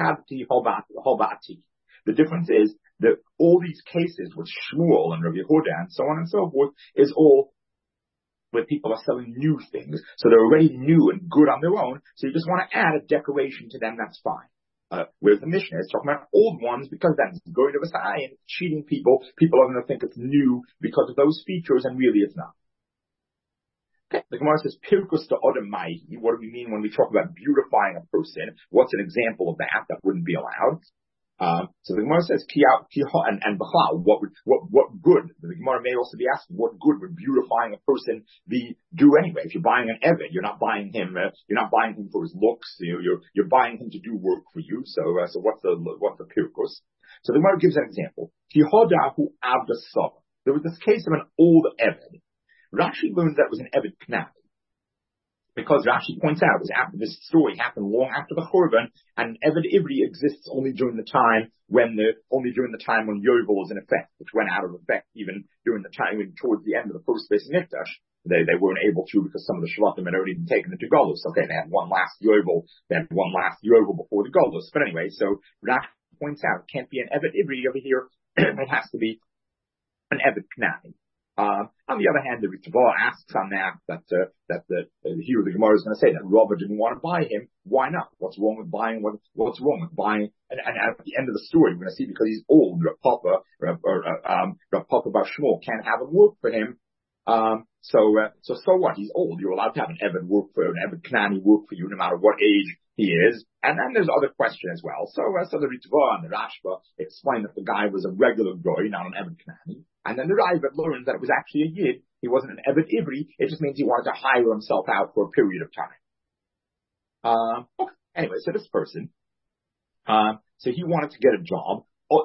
The difference is that all these cases with Shmuel and Rav Yehuda and so on and so forth is all where people are selling new things. So they're already new and good on their own. So you just want to add a decoration to them, that's fine. Whereas the Mishnah is talking about old ones because that's going to Vasai and cheating people. People are going to think it's new because of those features, and really it's not. Okay, the Gemara says, Pirkus to Odom Maihi. What do we mean when we talk about beautifying a person? What's an example of that wouldn't be allowed? So the Gemara says, and B'chal, what good? The Gemara may also be asking, what good would beautifying a person do anyway? If you're buying an Eved, you're not buying him for his looks. You're buying him to do work for you. So what's the Pirkus? So the Gemara gives an example. Kihodahu Avda Sava. There was this case of an old Eved. Rashi learns that was an Eved Knavi. Because Rashi points out, is after this story happened long after the Churban, and Eved Ivri exists only during the time when Yovel is in effect, which went out of effect even during the time, towards the end of the first Beis Mikdash. They weren't able to because some of the Shvatim had already been taken into Golus. Okay, they had one last Yovel before the Golus. But anyway, so Rashi points out, it can't be an Eved Ivri over here, it has to be an Eved Knavi. On the other hand, the Ritva asks on that here the Gemara is going to say that Rava didn't want to buy him. Why not? What's wrong with buying? What's wrong with buying? And at the end of the story, we're going to see because he's old, Rav Papa bar Shmuel can't have him work for him. So what? He's old. You're allowed to have an Eved Knani work for you, no matter what age he is. And then there's other question as well. So the Ritva and the Rashba explain that the guy was a regular goy, not an Eved Knani. And then the Ravid learns that it was actually a Yid. He wasn't an Eved Ivri. It just means he wanted to hire himself out for a period of time. Okay. Anyway, so this person, so he wanted to get a job.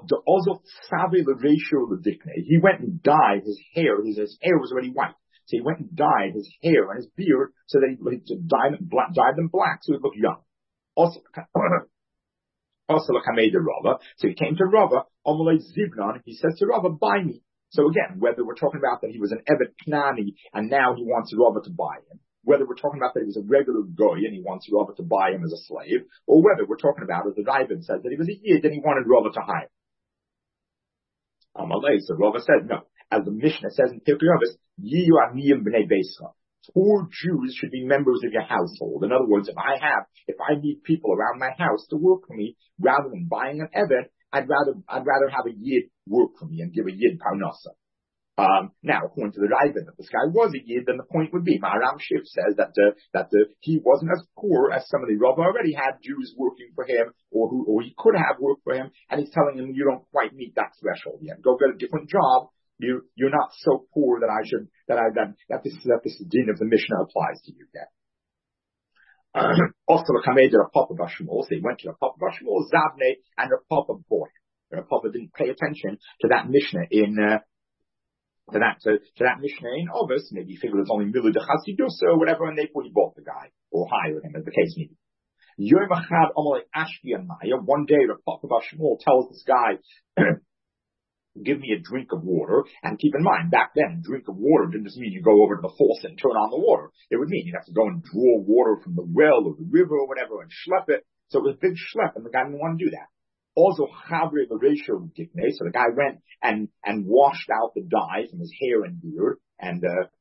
He went and dyed his hair. His hair was already white. So he went and dyed his hair and his beard so that he dyed them black so he looked young. Also, Rava. So he came to Rava. He says to Rava, buy me. So again, whether we're talking about that he was an Eved Knani and now he wants Rava to buy him, whether we're talking about that he was a regular goy and he wants Rava to buy him as a slave, or whether we're talking about, as the Ravid says, that he was a Yid and he wanted Rava to hire him. So Rava said, no. As the Mishnah says in Pirkei Avos, Yiyu Aniyim B'nei Beischa. Poor Jews should be members of your household. In other words, if I need people around my house to work for me, rather than buying an Eved, I'd rather have a Yid work for me and give a Yid parnasa. Now, according to the Ravid, if this guy was a Yid, then the point would be, Maharam Shif says that he wasn't as poor as some of the Rava already had Jews working for him, or he could have worked for him, and he's telling him, you don't quite meet that threshold yet. Go get a different job. You're not so poor that this din of the Mishnah applies to you yet. Also, the Kamed of Papa bar Shmuel, so he went to the Papa bar Shmuel, Zavne, and the Papa boy. The Papa didn't pay attention to that Mishnah to that Mishnah in Avos. Maybe he figured it's only Milu de Chasidus or whatever, and therefore he bought the guy, or hired him, as the case may be. One day, the Papa bar Shmuel tells this guy, give me a drink of water. And keep in mind, back then, drink of water didn't just mean you go over to the faucet and turn on the water. It would mean you'd have to go and draw water from the well or the river or whatever and schlep it. So it was a big schlep, and the guy didn't want to do that. Also, chabre the ratio dikne. So the guy went and washed out the dye from his hair and beard, and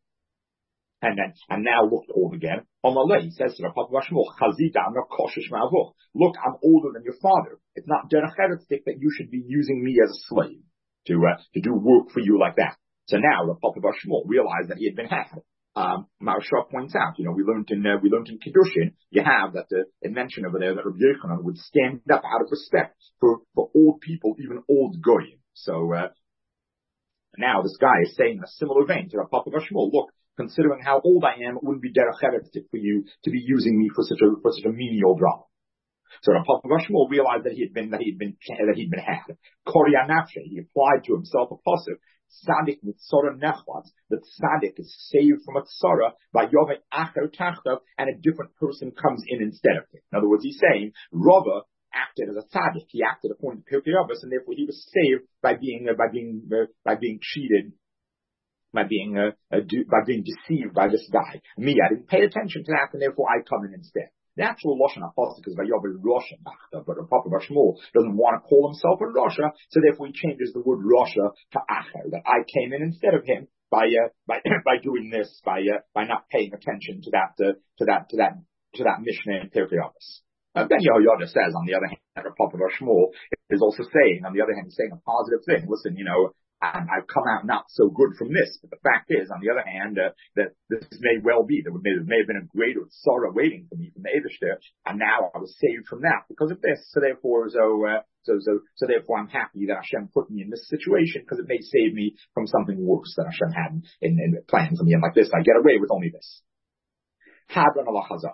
now looked old again. Amalei, he says to the Papa bar Shmuel, Chazita, I'm not koshish ma'avoch. Look, I'm older than your father. It's not derech eretz that you should be using me as a slave to do work for you like that. So now the Papa Bar Shmuel realized that he had been had. Maharsha points out, we learned in Kiddushin, you have that it mentioned over there that Rabbi Yochanan would stand up out of respect for old people, even old goyim. So now this guy is saying in a similar vein to Papa Bar Shmuel, look, considering how old I am, it wouldn't be derech eretz for you to be using me for such a menial drama. So the Papa Bar Shmuel realized that he had been had. Korya nafshe, he applied to himself a pasuk. Tzaddik mitzora nechlatz, that tzaddik is saved from a tzara by yovei acher tachtav, and a different person comes in instead of him. In other words, he's saying Rava acted as a tzaddik. He acted according to Pirkei Avos, and therefore he was saved by being cheated, by being deceived by this guy. Me, I didn't pay attention to that, and therefore I come in instead. The actual Lashon HaPasuk is Vayovel Rosha Achta, but Papa Bar Shmuel doesn't want to call himself a Rosha, so therefore he changes the word Rosha to Acher, that I came in instead of him by doing this, by not paying attention to that Mishnah in Pirkei Avos. Ben Yehoyada says, on the other hand, that Papa Bar Shmuel is also saying, on the other hand, he's saying a positive thing. Listen, I've come out not so good from this, but the fact is, on the other hand, that this may well be, there may have been a greater sorrow waiting for me from the Eibishter, and now I was saved from that because of this. So therefore, therefore I'm happy that Hashem put me in this situation because it may save me from something worse that Hashem had in plan for me. And like this, I get away with only this. Hadron ala Chazal.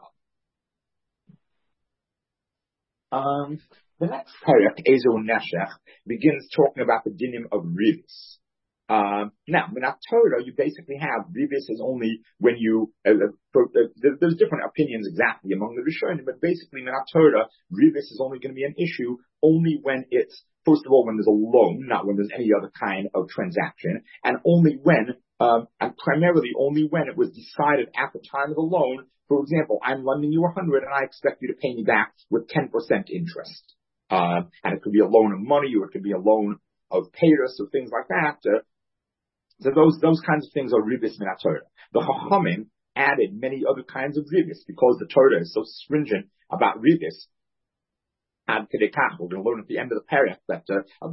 The next parak, Ezo Neshech, begins talking about the dinim of Rivis. Now, in Torah, you basically have Rivis is only when there's different opinions exactly among the Rishonim, but basically in Torah, Rivis is only going to be an issue only when it's, first of all, when there's a loan, not when there's any other kind of transaction, and only when, and primarily only when it was decided at the time of the loan. For example, I'm lending you 100 and I expect you to pay me back with 10% interest. And it could be a loan of money, or it could be a loan of payers, or things like that. So those kinds of things are ribis min Torah. The Chachamim added many other kinds of ribis because the Torah is so stringent about ribis. Ad kedekach, we're going to learn at the end of the parak that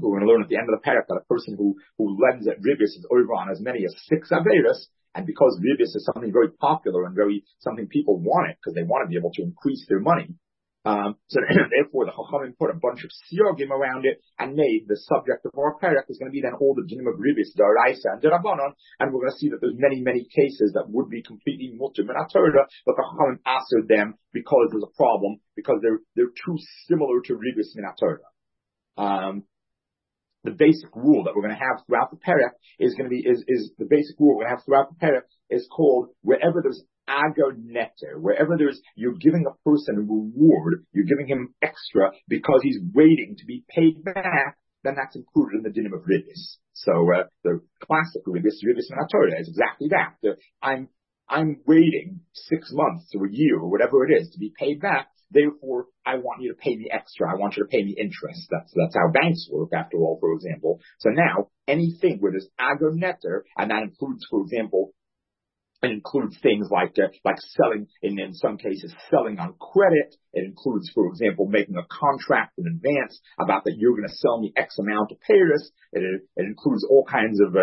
a person who lends at ribis is over on as many as 6 averos. And because ribis is something very popular and something people want it because they want to be able to increase their money. So therefore the Chachamim put a bunch of siyogim around it and made the subject of our parak is going to be then all the dinim of ribis, daraisa and derabanan, and we're going to see that there's many cases that would be completely mutter min Torah, but the Chachamim answered them because there's a problem, because they're too similar to ribis min Torah. The basic rule that we're going to have throughout the parak is the basic rule we're going to have throughout the parak is called wherever there's agar neter, wherever you're giving a person a reward, you're giving him extra because he's waiting to be paid back, then that's included in the dinim of ribis. So the classic ribis min Torah is exactly that. I'm waiting 6 months or a year or whatever it is to be paid back. Therefore, I want you to pay me extra. I want you to pay me interest. That's how banks work, after all, for example. So now, anything where there's agar neter, and that includes, for example, it includes things like selling, in some cases, selling on credit. It includes, for example, making a contract in advance about that you're going to sell me X amount of payers. It includes all kinds of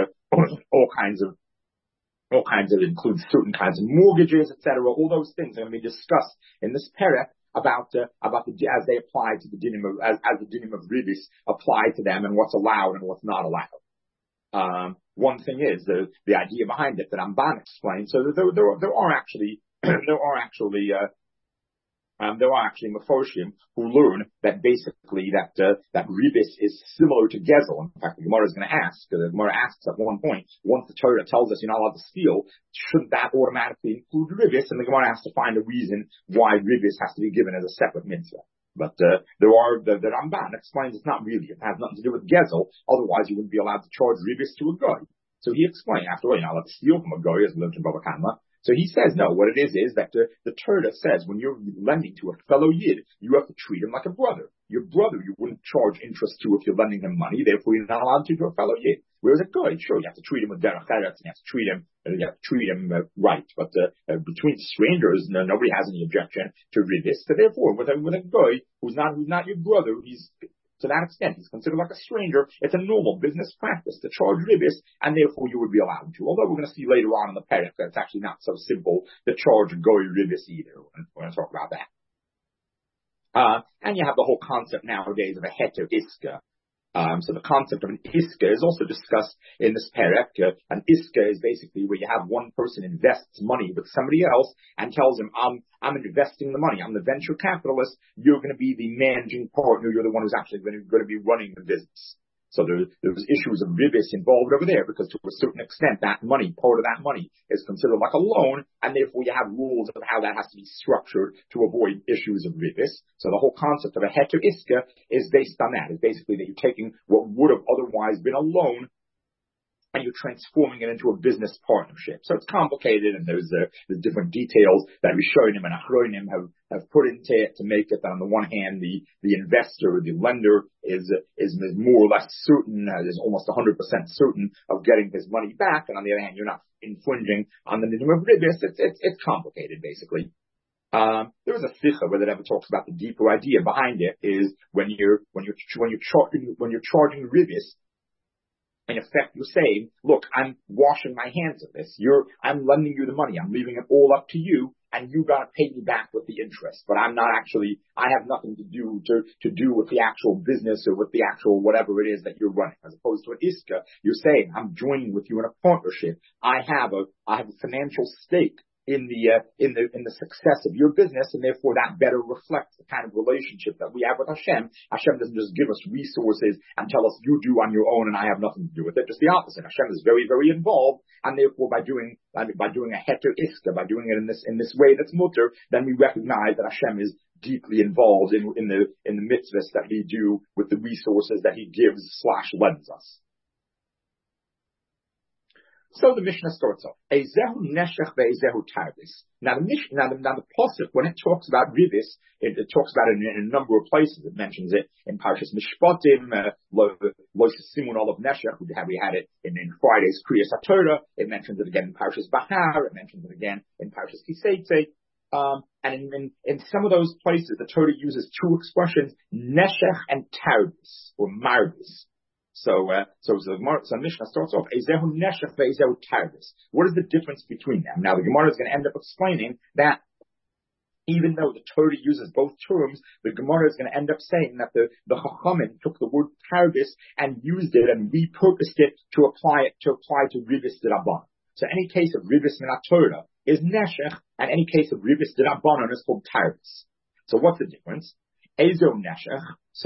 it includes certain kinds of mortgages, etc. All those things are going to be discussed in this parak about as they apply to the dinim of as the dinim of ribis apply to them and what's allowed and what's not allowed. One thing is the idea behind it that Ramban explained. So there are actually Meforshim who learn that basically that ribis is similar to gezel. In fact, the Gemara is going to ask. The Gemara asks at one point, once the Torah tells us you're not allowed to steal, shouldn't that automatically include ribis? And the Gemara has to find a reason why ribis has to be given as a separate mitzvah. But the Ramban explains it's not really. It has nothing to do with gezel. Otherwise, you wouldn't be allowed to charge ribis to a guy. So he explained, after all, you're not allowed to steal from a guy, as we learned in Bava Kama. So he says, no, what it is that the Torah says when you're lending to a fellow Yid, you have to treat him like a brother. Your brother, you wouldn't charge interest to if you're lending him money, therefore you're not allowed to a fellow Yid. Whereas a guy, sure, you have to treat him with derech eretz, and you have to treat him right. But between strangers, nobody has any objection to ribis. So therefore, with a guy who's not your brother, he's to that extent, he's considered like a stranger. It's a normal business practice to charge ribis, and therefore you would be allowed to. Although we're going to see later on in the perek that it's actually not so simple to charge goy ribis either. We're going to talk about that. And you have the whole concept nowadays of a heter iska. So the concept of an iska is also discussed in this perek. An iska is basically where you have one person invests money with somebody else and tells him, I'm investing the money. I'm the venture capitalist. You're going to be the managing partner. You're the one who's actually going to be running the business. So there's issues of ribis involved over there because to a certain extent that money, part of that money is considered like a loan, and therefore you have rules of how that has to be structured to avoid issues of ribis. So the whole concept of a heter iska is based on that. It's basically that you're taking what would have otherwise been a loan and you're transforming it into a business partnership. So it's complicated, and there's different details that Rishonim and Achronim have put into it to make it that on the one hand, the investor, the lender is more or less certain, is almost 100% certain of getting his money back, and on the other hand, you're not infringing on the minimum of ribis. It's complicated, basically. There is a sikha where the Rebbe talks about the deeper idea behind it is when you're charging ribis. In effect, you're saying, look, I'm washing my hands of this. I'm lending you the money. I'm leaving it all up to you, and you got to pay me back with the interest. But I have nothing to do with the actual business or with the actual whatever it is that you're running. As opposed to an iska, you're saying, I'm joining with you in a partnership. I have a financial stake in the success of your business, and therefore that better reflects the kind of relationship that we have with Hashem. Hashem doesn't just give us resources and tell us you do on your own and I have nothing to do with it. Just the opposite. Hashem is very, very involved, and therefore by doing a heter iska, by doing it in this way that's mutter, then we recognize that Hashem is deeply involved in the mitzvahs that we do with the resources that He gives / lends us. So the Mishnah starts off, Ezehu neshech ve'ezehu tarbis. Now the pasuk, when it talks about ribis, it talks about it in a number of places. It mentions it in Parshas Mishpatim, Lo Simun Olav Neshech, we had it in Friday's Kriyas HaTorah. It mentions it again in Parshas Bahar. It mentions it again in Parshas Kiseitze. And in some of those places, the Torah uses two expressions, neshech and tarbis, or marbis. So Mishnah starts off, Ezehu neshech ve'ezehu tarbis. What is the difference between them? Now the Gemara is going to end up explaining that even though the Torah uses both terms, the Gemara is going to end up saying that the Chachamim took the word tarbis and used it and repurposed it to apply to ribis d'Rabbanan. So any case of ribis min Torah is neshech, and any case of ribis d'Rabbanan is called tarbis. So what's the difference? Ezo neshech.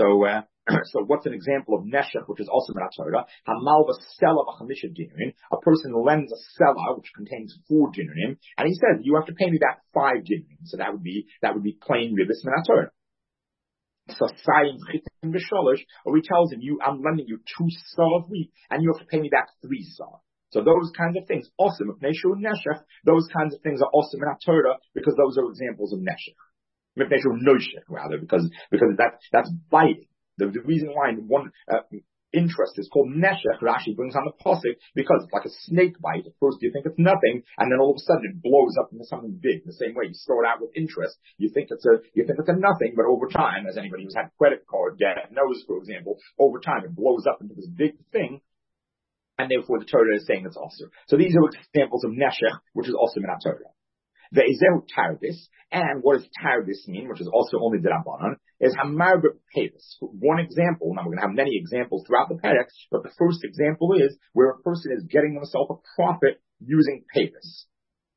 So what's an example of neshech, which is also min Torah? Hamalva sela v'chamisha dinurim. A person lends a sela which contains 4 dinurim, and he says you have to pay me back 5 dinurim. So that would be plain ribis min Torah. So sayim chitim b'sholosh, or he tells him I'm lending you 2 saw of wheat, and you have to pay me back 3 saw. So those kinds of things, awesome. Those kinds of things are awesome in Torah because those are examples of neshech. Rather, because that's biting. The reason why one interest is called neshech, Rashi brings on the pasuk, because it's like a snake bite. At first you think it's nothing, and then all of a sudden it blows up into something big. The same way you start out with interest, you think it's a nothing, but over time, as anybody who's had credit card debt knows, for example, over time it blows up into this big thing. And therefore the Torah is saying it's also. So these are examples of neshech, which is also in Torah. Ve'ezehu tarbis, and what does tarbis mean, which is also only d'Rabbanan, is hamarbe pevis. One example, now we're going to have many examples throughout the perek, but the first example is where a person is getting himself a profit using pevis.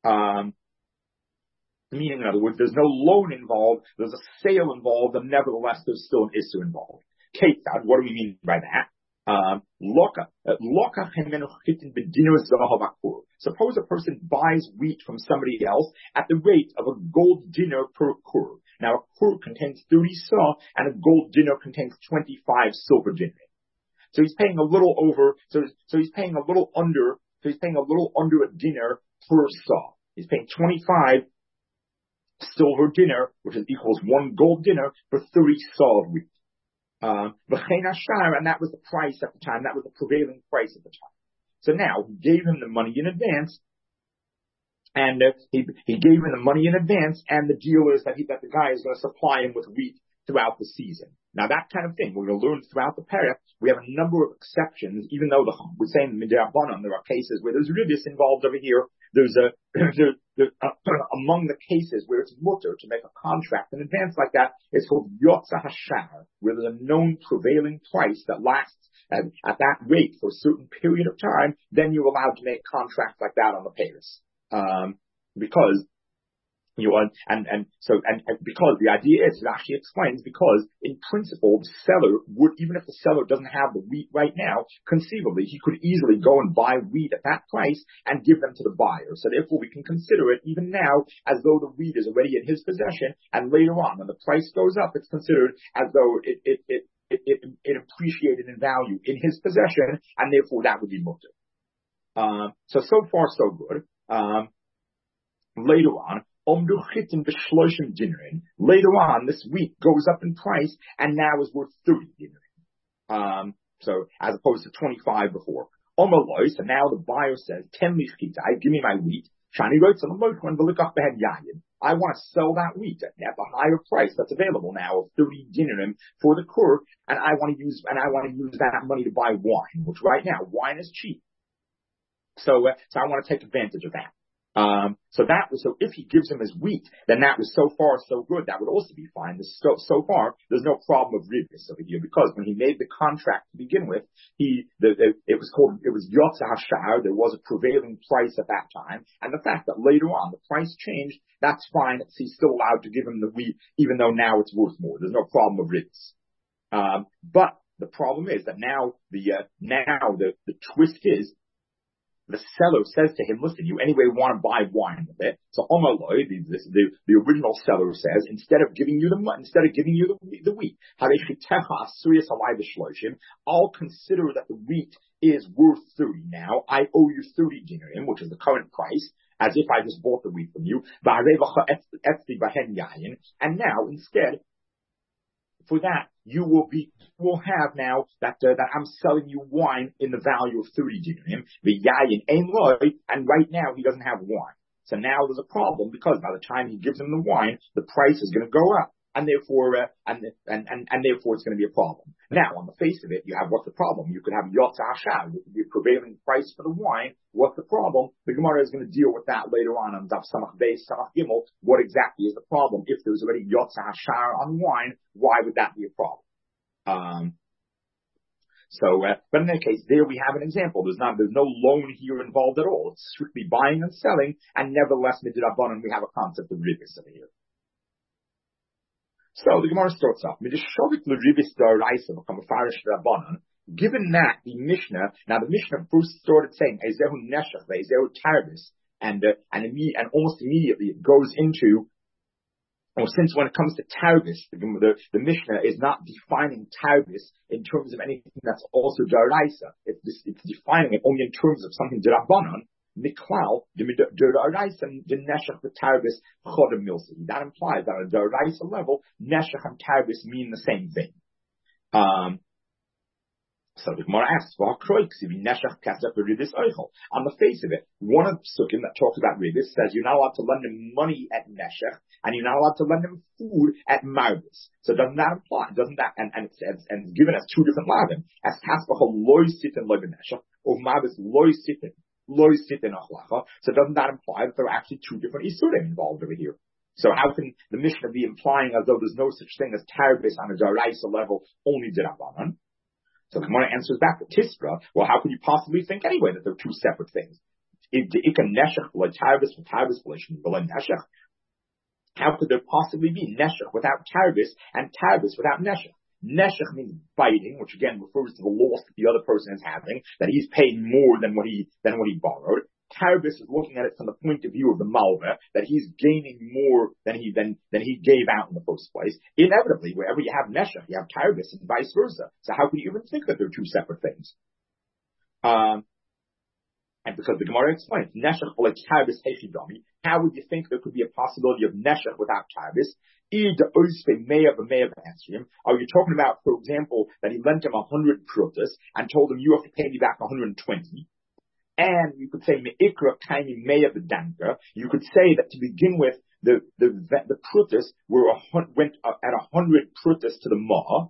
Meaning, in other words, there's no loan involved, there's a sale involved, and nevertheless there's still an issue involved. Ketzad, what do we mean by that? Suppose a person buys wheat from somebody else at the rate of a gold dinar per kur. Now a kur contains 30 saw and a gold dinar contains 25 silver dinar. So he's paying a little over, so he's paying a little under a dinar per saw. He's paying 25 silver dinar, which equals 1 gold dinar for 30 saw of wheat. And that was the price at the time. That was the prevailing price at the time. So now he gave him the money in advance, and he gave him the money in advance, and the deal is that the guy is going to supply him with wheat throughout the season. Now that kind of thing, we're going to learn throughout the parak. We have a number of exceptions, even though we're saying the Midrabanan, there are cases where there's ribis involved over here. Among the cases where it's mutter to make a contract in advance like that, it's called Yotza Hashar, where there's a known prevailing price that lasts at that rate for a certain period of time. Then you're allowed to make contracts like that on the payers. Because because the idea is, it actually explains, because in principle, the seller would, even if the seller doesn't have the wheat right now, conceivably, he could easily go and buy wheat at that price and give them to the buyer. So therefore, we can consider it even now as though the wheat is already in his possession, and later on, when the price goes up, it's considered as though it appreciated in value in his possession, and therefore that would be mutter. So far, so good. Later on, later on, this wheat goes up in price and now is worth 30 dinarim. So as opposed to 25 before. So now the buyer says, give me my wheat. I want to sell that wheat at the higher price that's available now of 30 dinarim for the kur, and I want to use that money to buy wine, which right now wine is cheap. So I want to take advantage of that. So if he gives him his wheat, then that was so far so good. That would also be fine. So far, there's no problem of ribis over here, because when he made the contract to begin with, it was Yotza Hashar. There was a prevailing price at that time, and the fact that later on the price changed, that's fine. He's still allowed to give him the wheat, even though now it's worth more. There's no problem of ribis. But the problem is that now the twist is, the seller says to him, listen, you anyway want to buy wine with it. So Omaloi, the original seller says, instead of giving you the wheat, I'll consider that the wheat is worth 30 now. I owe you 30 dinarim, which is the current price, as if I just bought the wheat from you. And now, instead, for that, you will have now that I'm selling you wine in the value of 30 dinarim, and right now he doesn't have wine. So now there's a problem, because by the time he gives him the wine, the price is going to go up, and therefore therefore it's going to be a problem. Now, on the face of it, you have, what's the problem? You could have Yotza Hashar, which would be a prevailing price for the wine. What's the problem? The Gemara is going to deal with that later on Daf Samach Beis, Samach Gimel. What exactly is the problem? If there's already Yotza Hashar on wine, why would that be a problem? But in any case, there we have an example. There's no loan here involved at all. It's strictly buying and selling, and nevertheless, midrabanan, we have a concept of ribis over here. So the Gemara starts off, given that the Mishnah first started saying, Ezehu Neshach, Ezehu Tarbis, and almost immediately it goes into, since when it comes to Tarbis, the Mishnah is not defining Tarbis in terms of anything that's also Daraisa. It's defining it only in terms of something Darabanan. Miklal, that implies that at a Daraisa level, Neshach and Tarbis mean the same thing. So the Gemara asks, on the face of it, one of the psukim that talks about ribis says you're not allowed to lend him money at Neshach, and you're not allowed to lend him food at Marbis. So doesn't that imply, and it's given as two different lavim, as Tasbachol loy sitin loy b'Neshach, or Marbis loy sitin. So doesn't that imply that there are actually two different isurim involved over here? So how can the Mishnah be implying as though there's no such thing as Tarbis on a Daraisa level, only Dirabanan? So the Gemara answers back with Tisra. Well, how can you possibly think anyway that they're two separate things? How could there possibly be Neshach without Tarbis and Tarbis without Neshach? Neshach means biting, which again refers to the loss that the other person is having, that he's paying more than what he borrowed. Tarbis is looking at it from the point of view of the Malva, that he's gaining more than he gave out in the first place. Inevitably, wherever you have Neshach, you have Tarbis, and vice versa. So how can you even think that they're two separate things? And because the Gemara explains, Neshach like Tarbis Heshidami, how would you think there could be a possibility of Neshach without Tarbis? Are you talking about, for example, that he lent him 100 prutas and told him you have to pay me back 120? And you could say, you could say that to begin with, the prutas went at 100 prutas to the ma.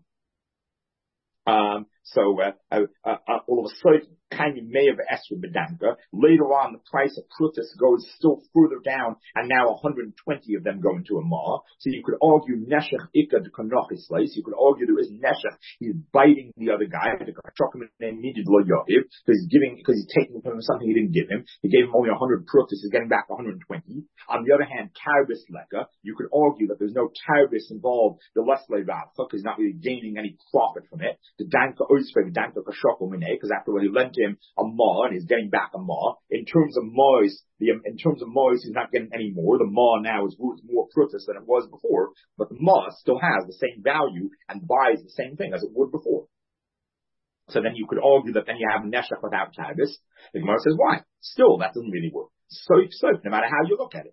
All of a sudden, kind of may have esra bedanka. Later on, the price of prutas goes still further down, and now 120 of them go into a ma. So you could argue neshech ikka de kanochi slice. You could argue there is neshech. He's biting the other guy. The chokim needed lo yohiv because he's taking from him something he didn't give him. He gave him only 100 prutas. He's getting back 120. On the other hand, tarbis leka. You could argue that there's no tarbis involved. The less leivavcha because he's not really gaining any profit from it. The danka oisfeg danka kashokum because after what he lent him a ma and he's getting back a ma. In terms of mois, he's not getting any more. The ma now is worth more prutas than it was before, but the ma still has the same value and buys the same thing as it would before. So then you could argue that then you have neshech without tabis. The Gemara says why? Still, that doesn't really work. So no matter how you look at it.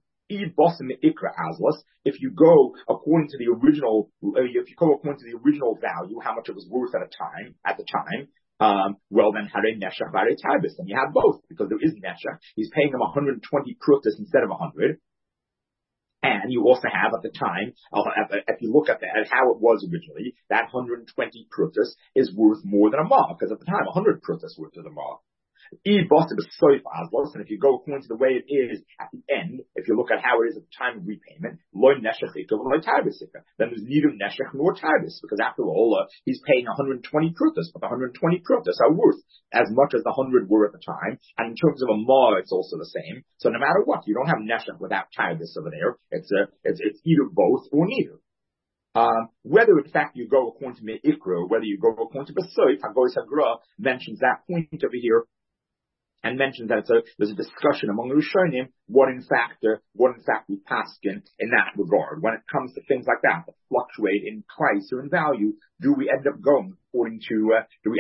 If you go according to the original value, how much it was worth at the time, well then hare neshech hare tabis. Then you have both because there is neshech. He's paying them 120 prutas instead of 100. And you also have at the time, if you look at how it was originally, that 120 prutas is worth more than a ma because at the time 100 prutas worth of the ma. And if you go according to the way it is at the end, if you look at how it is at the time of repayment, then there's neither neshech nor tabis, because after all, he's paying 120 prutas, but the 120 prutas are worth as much as the 100 were at the time, and in terms of a ma, it's also the same. So no matter what, you don't have neshech without tabis over there. It's either both or neither. Whether in fact you go according to Me'ikra, whether you go according to Besoif, Hagois Hagra mentions that point over here, and mentions that there's a discussion among the Rishonim what in fact we paskin in that regard. When it comes to things like that fluctuate in price or in value, do we end up going according to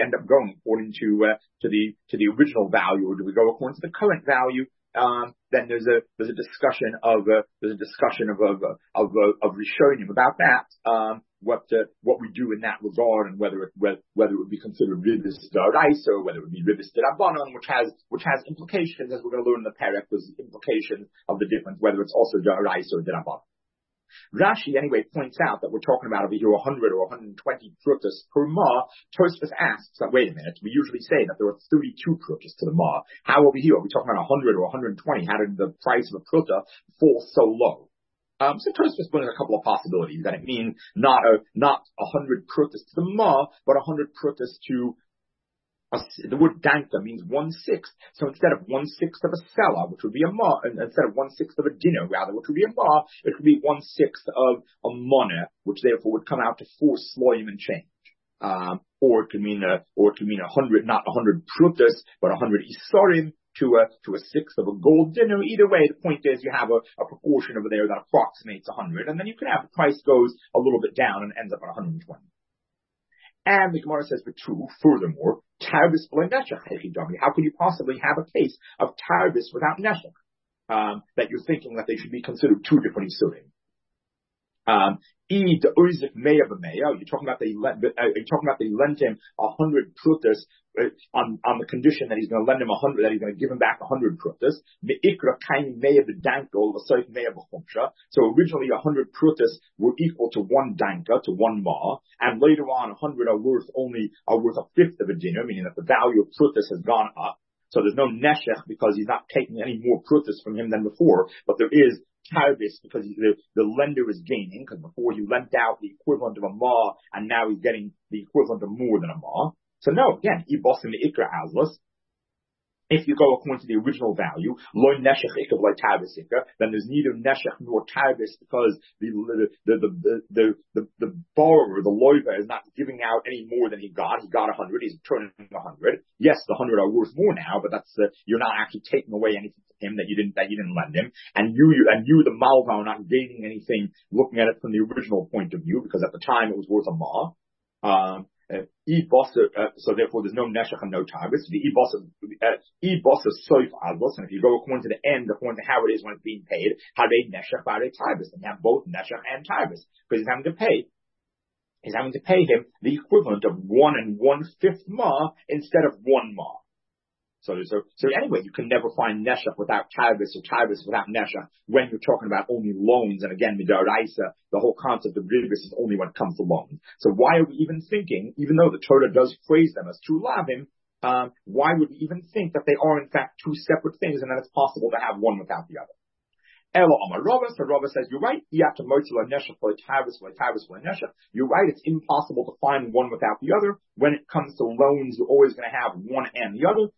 the original value, or do we go according to the current value? Then there's a discussion of Rishonim about that. What we do in that regard, and whether it would be considered ribis d'oraisa or whether it would be ribis d'rabbanan, which has implications, as we're going to learn in the perek, was the implication of the difference, whether it's also d'oraisa or d'rabbanan. Rashi anyway points out that we're talking about over here 100 or 120 prutas per ma. Tosfos asks that, wait a minute, we usually say that there are 32 prutas to the ma. How over here are we talking about 100 or 120? How did the price of a pruta fall so low? So Tosfos put in a couple of possibilities, that it means not 100 prutas to the ma, but 100 prutas to the word danka means 1/6. So instead of 1/6 of a sela, which would be a ma, instead of 1/6 of a dinner, rather, which would be a ma, it would be 1/6 of a moneh, which therefore would come out to 4 sloim and change. Or it could mean 100, not 100 prutas, but 100 isarim to a sixth of a gold dinner. Either way, the point is you have a proportion over there that approximates 100, and then you can have the price goes a little bit down and ends up at 120. And the Gemara says, but true, furthermore, tarbis b'lo neshech. How could you possibly have a case of tarbis without neshech? That you're thinking that they should be considered two different isurim. You're talking about they lent him 100 prutas on the condition that he's going to lend him 100, that he's going to give him back 100 prutas. So originally 100 prutas were equal to 1 danka, to 1 ma, and later on 100 are worth a fifth of a dinar, meaning that the value of prutas has gone up. So there's no neshech because he's not taking any more prutas from him than before, but there is tarbis because the lender is gaining, because before he lent out the equivalent of a ma, and now he's getting the equivalent of more than a ma. So no, again, ibosim the ikra azlas. If you go according to the original value, lo neshech ikra v'lo tarbis ikra, then there's neither neshech nor tarbis because the borrower, the loiva, is not giving out any more than he got. He got 100, he's returning 100. Yes, the 100 are worth more now, but that's you're not actually taking away anything from him that you didn't lend him, and you the malva are not gaining anything looking at it from the original point of view, because at the time it was worth a ma. So therefore there's no neshech and no tarbis. The e-boss is soif adlos, and if you go according to the end, according to how it is when it's being paid, harei neshech harei tarbis, and you have both neshech and tarbis, because he's having to pay him the equivalent of 1 1/5 ma instead of 1 ma. So anyway, you can never find neshach without tavis or tavis without neshach when you're talking about only loans. And again, midaraisa, the whole concept of ribis is only when it comes to loans. So why are we even thinking, even though the Torah does phrase them as true lavim, why would we even think that they are in fact two separate things and that it's possible to have one without the other? Elo Amar Rava, so Rava says, you're right, you're right, it's impossible to find one without the other. When it comes to loans, you're always going to have one and the other.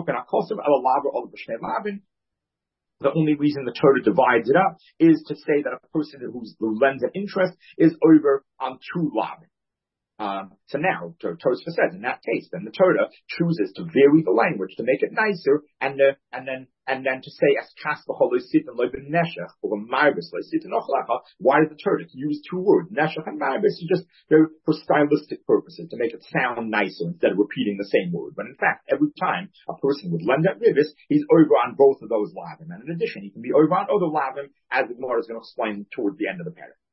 The only reason the Torah divides it up is to say that a person who lends an interest is over on two lavim. So now, Tosfos says, in that case, then the Torah chooses to vary the language to make it nicer, and then to say, as kaspa holosit and loibin neshach, or marbis loisit and ochlacha. Why did the Torah use two words, neshach and marbis? Just for stylistic purposes, to make it sound nicer instead of repeating the same word. But in fact, every time a person would lend at ribis, he's over on both of those lavim. And in addition, he can be over on other lavim, as the Gemara is going to explain towards the end of the paragraph.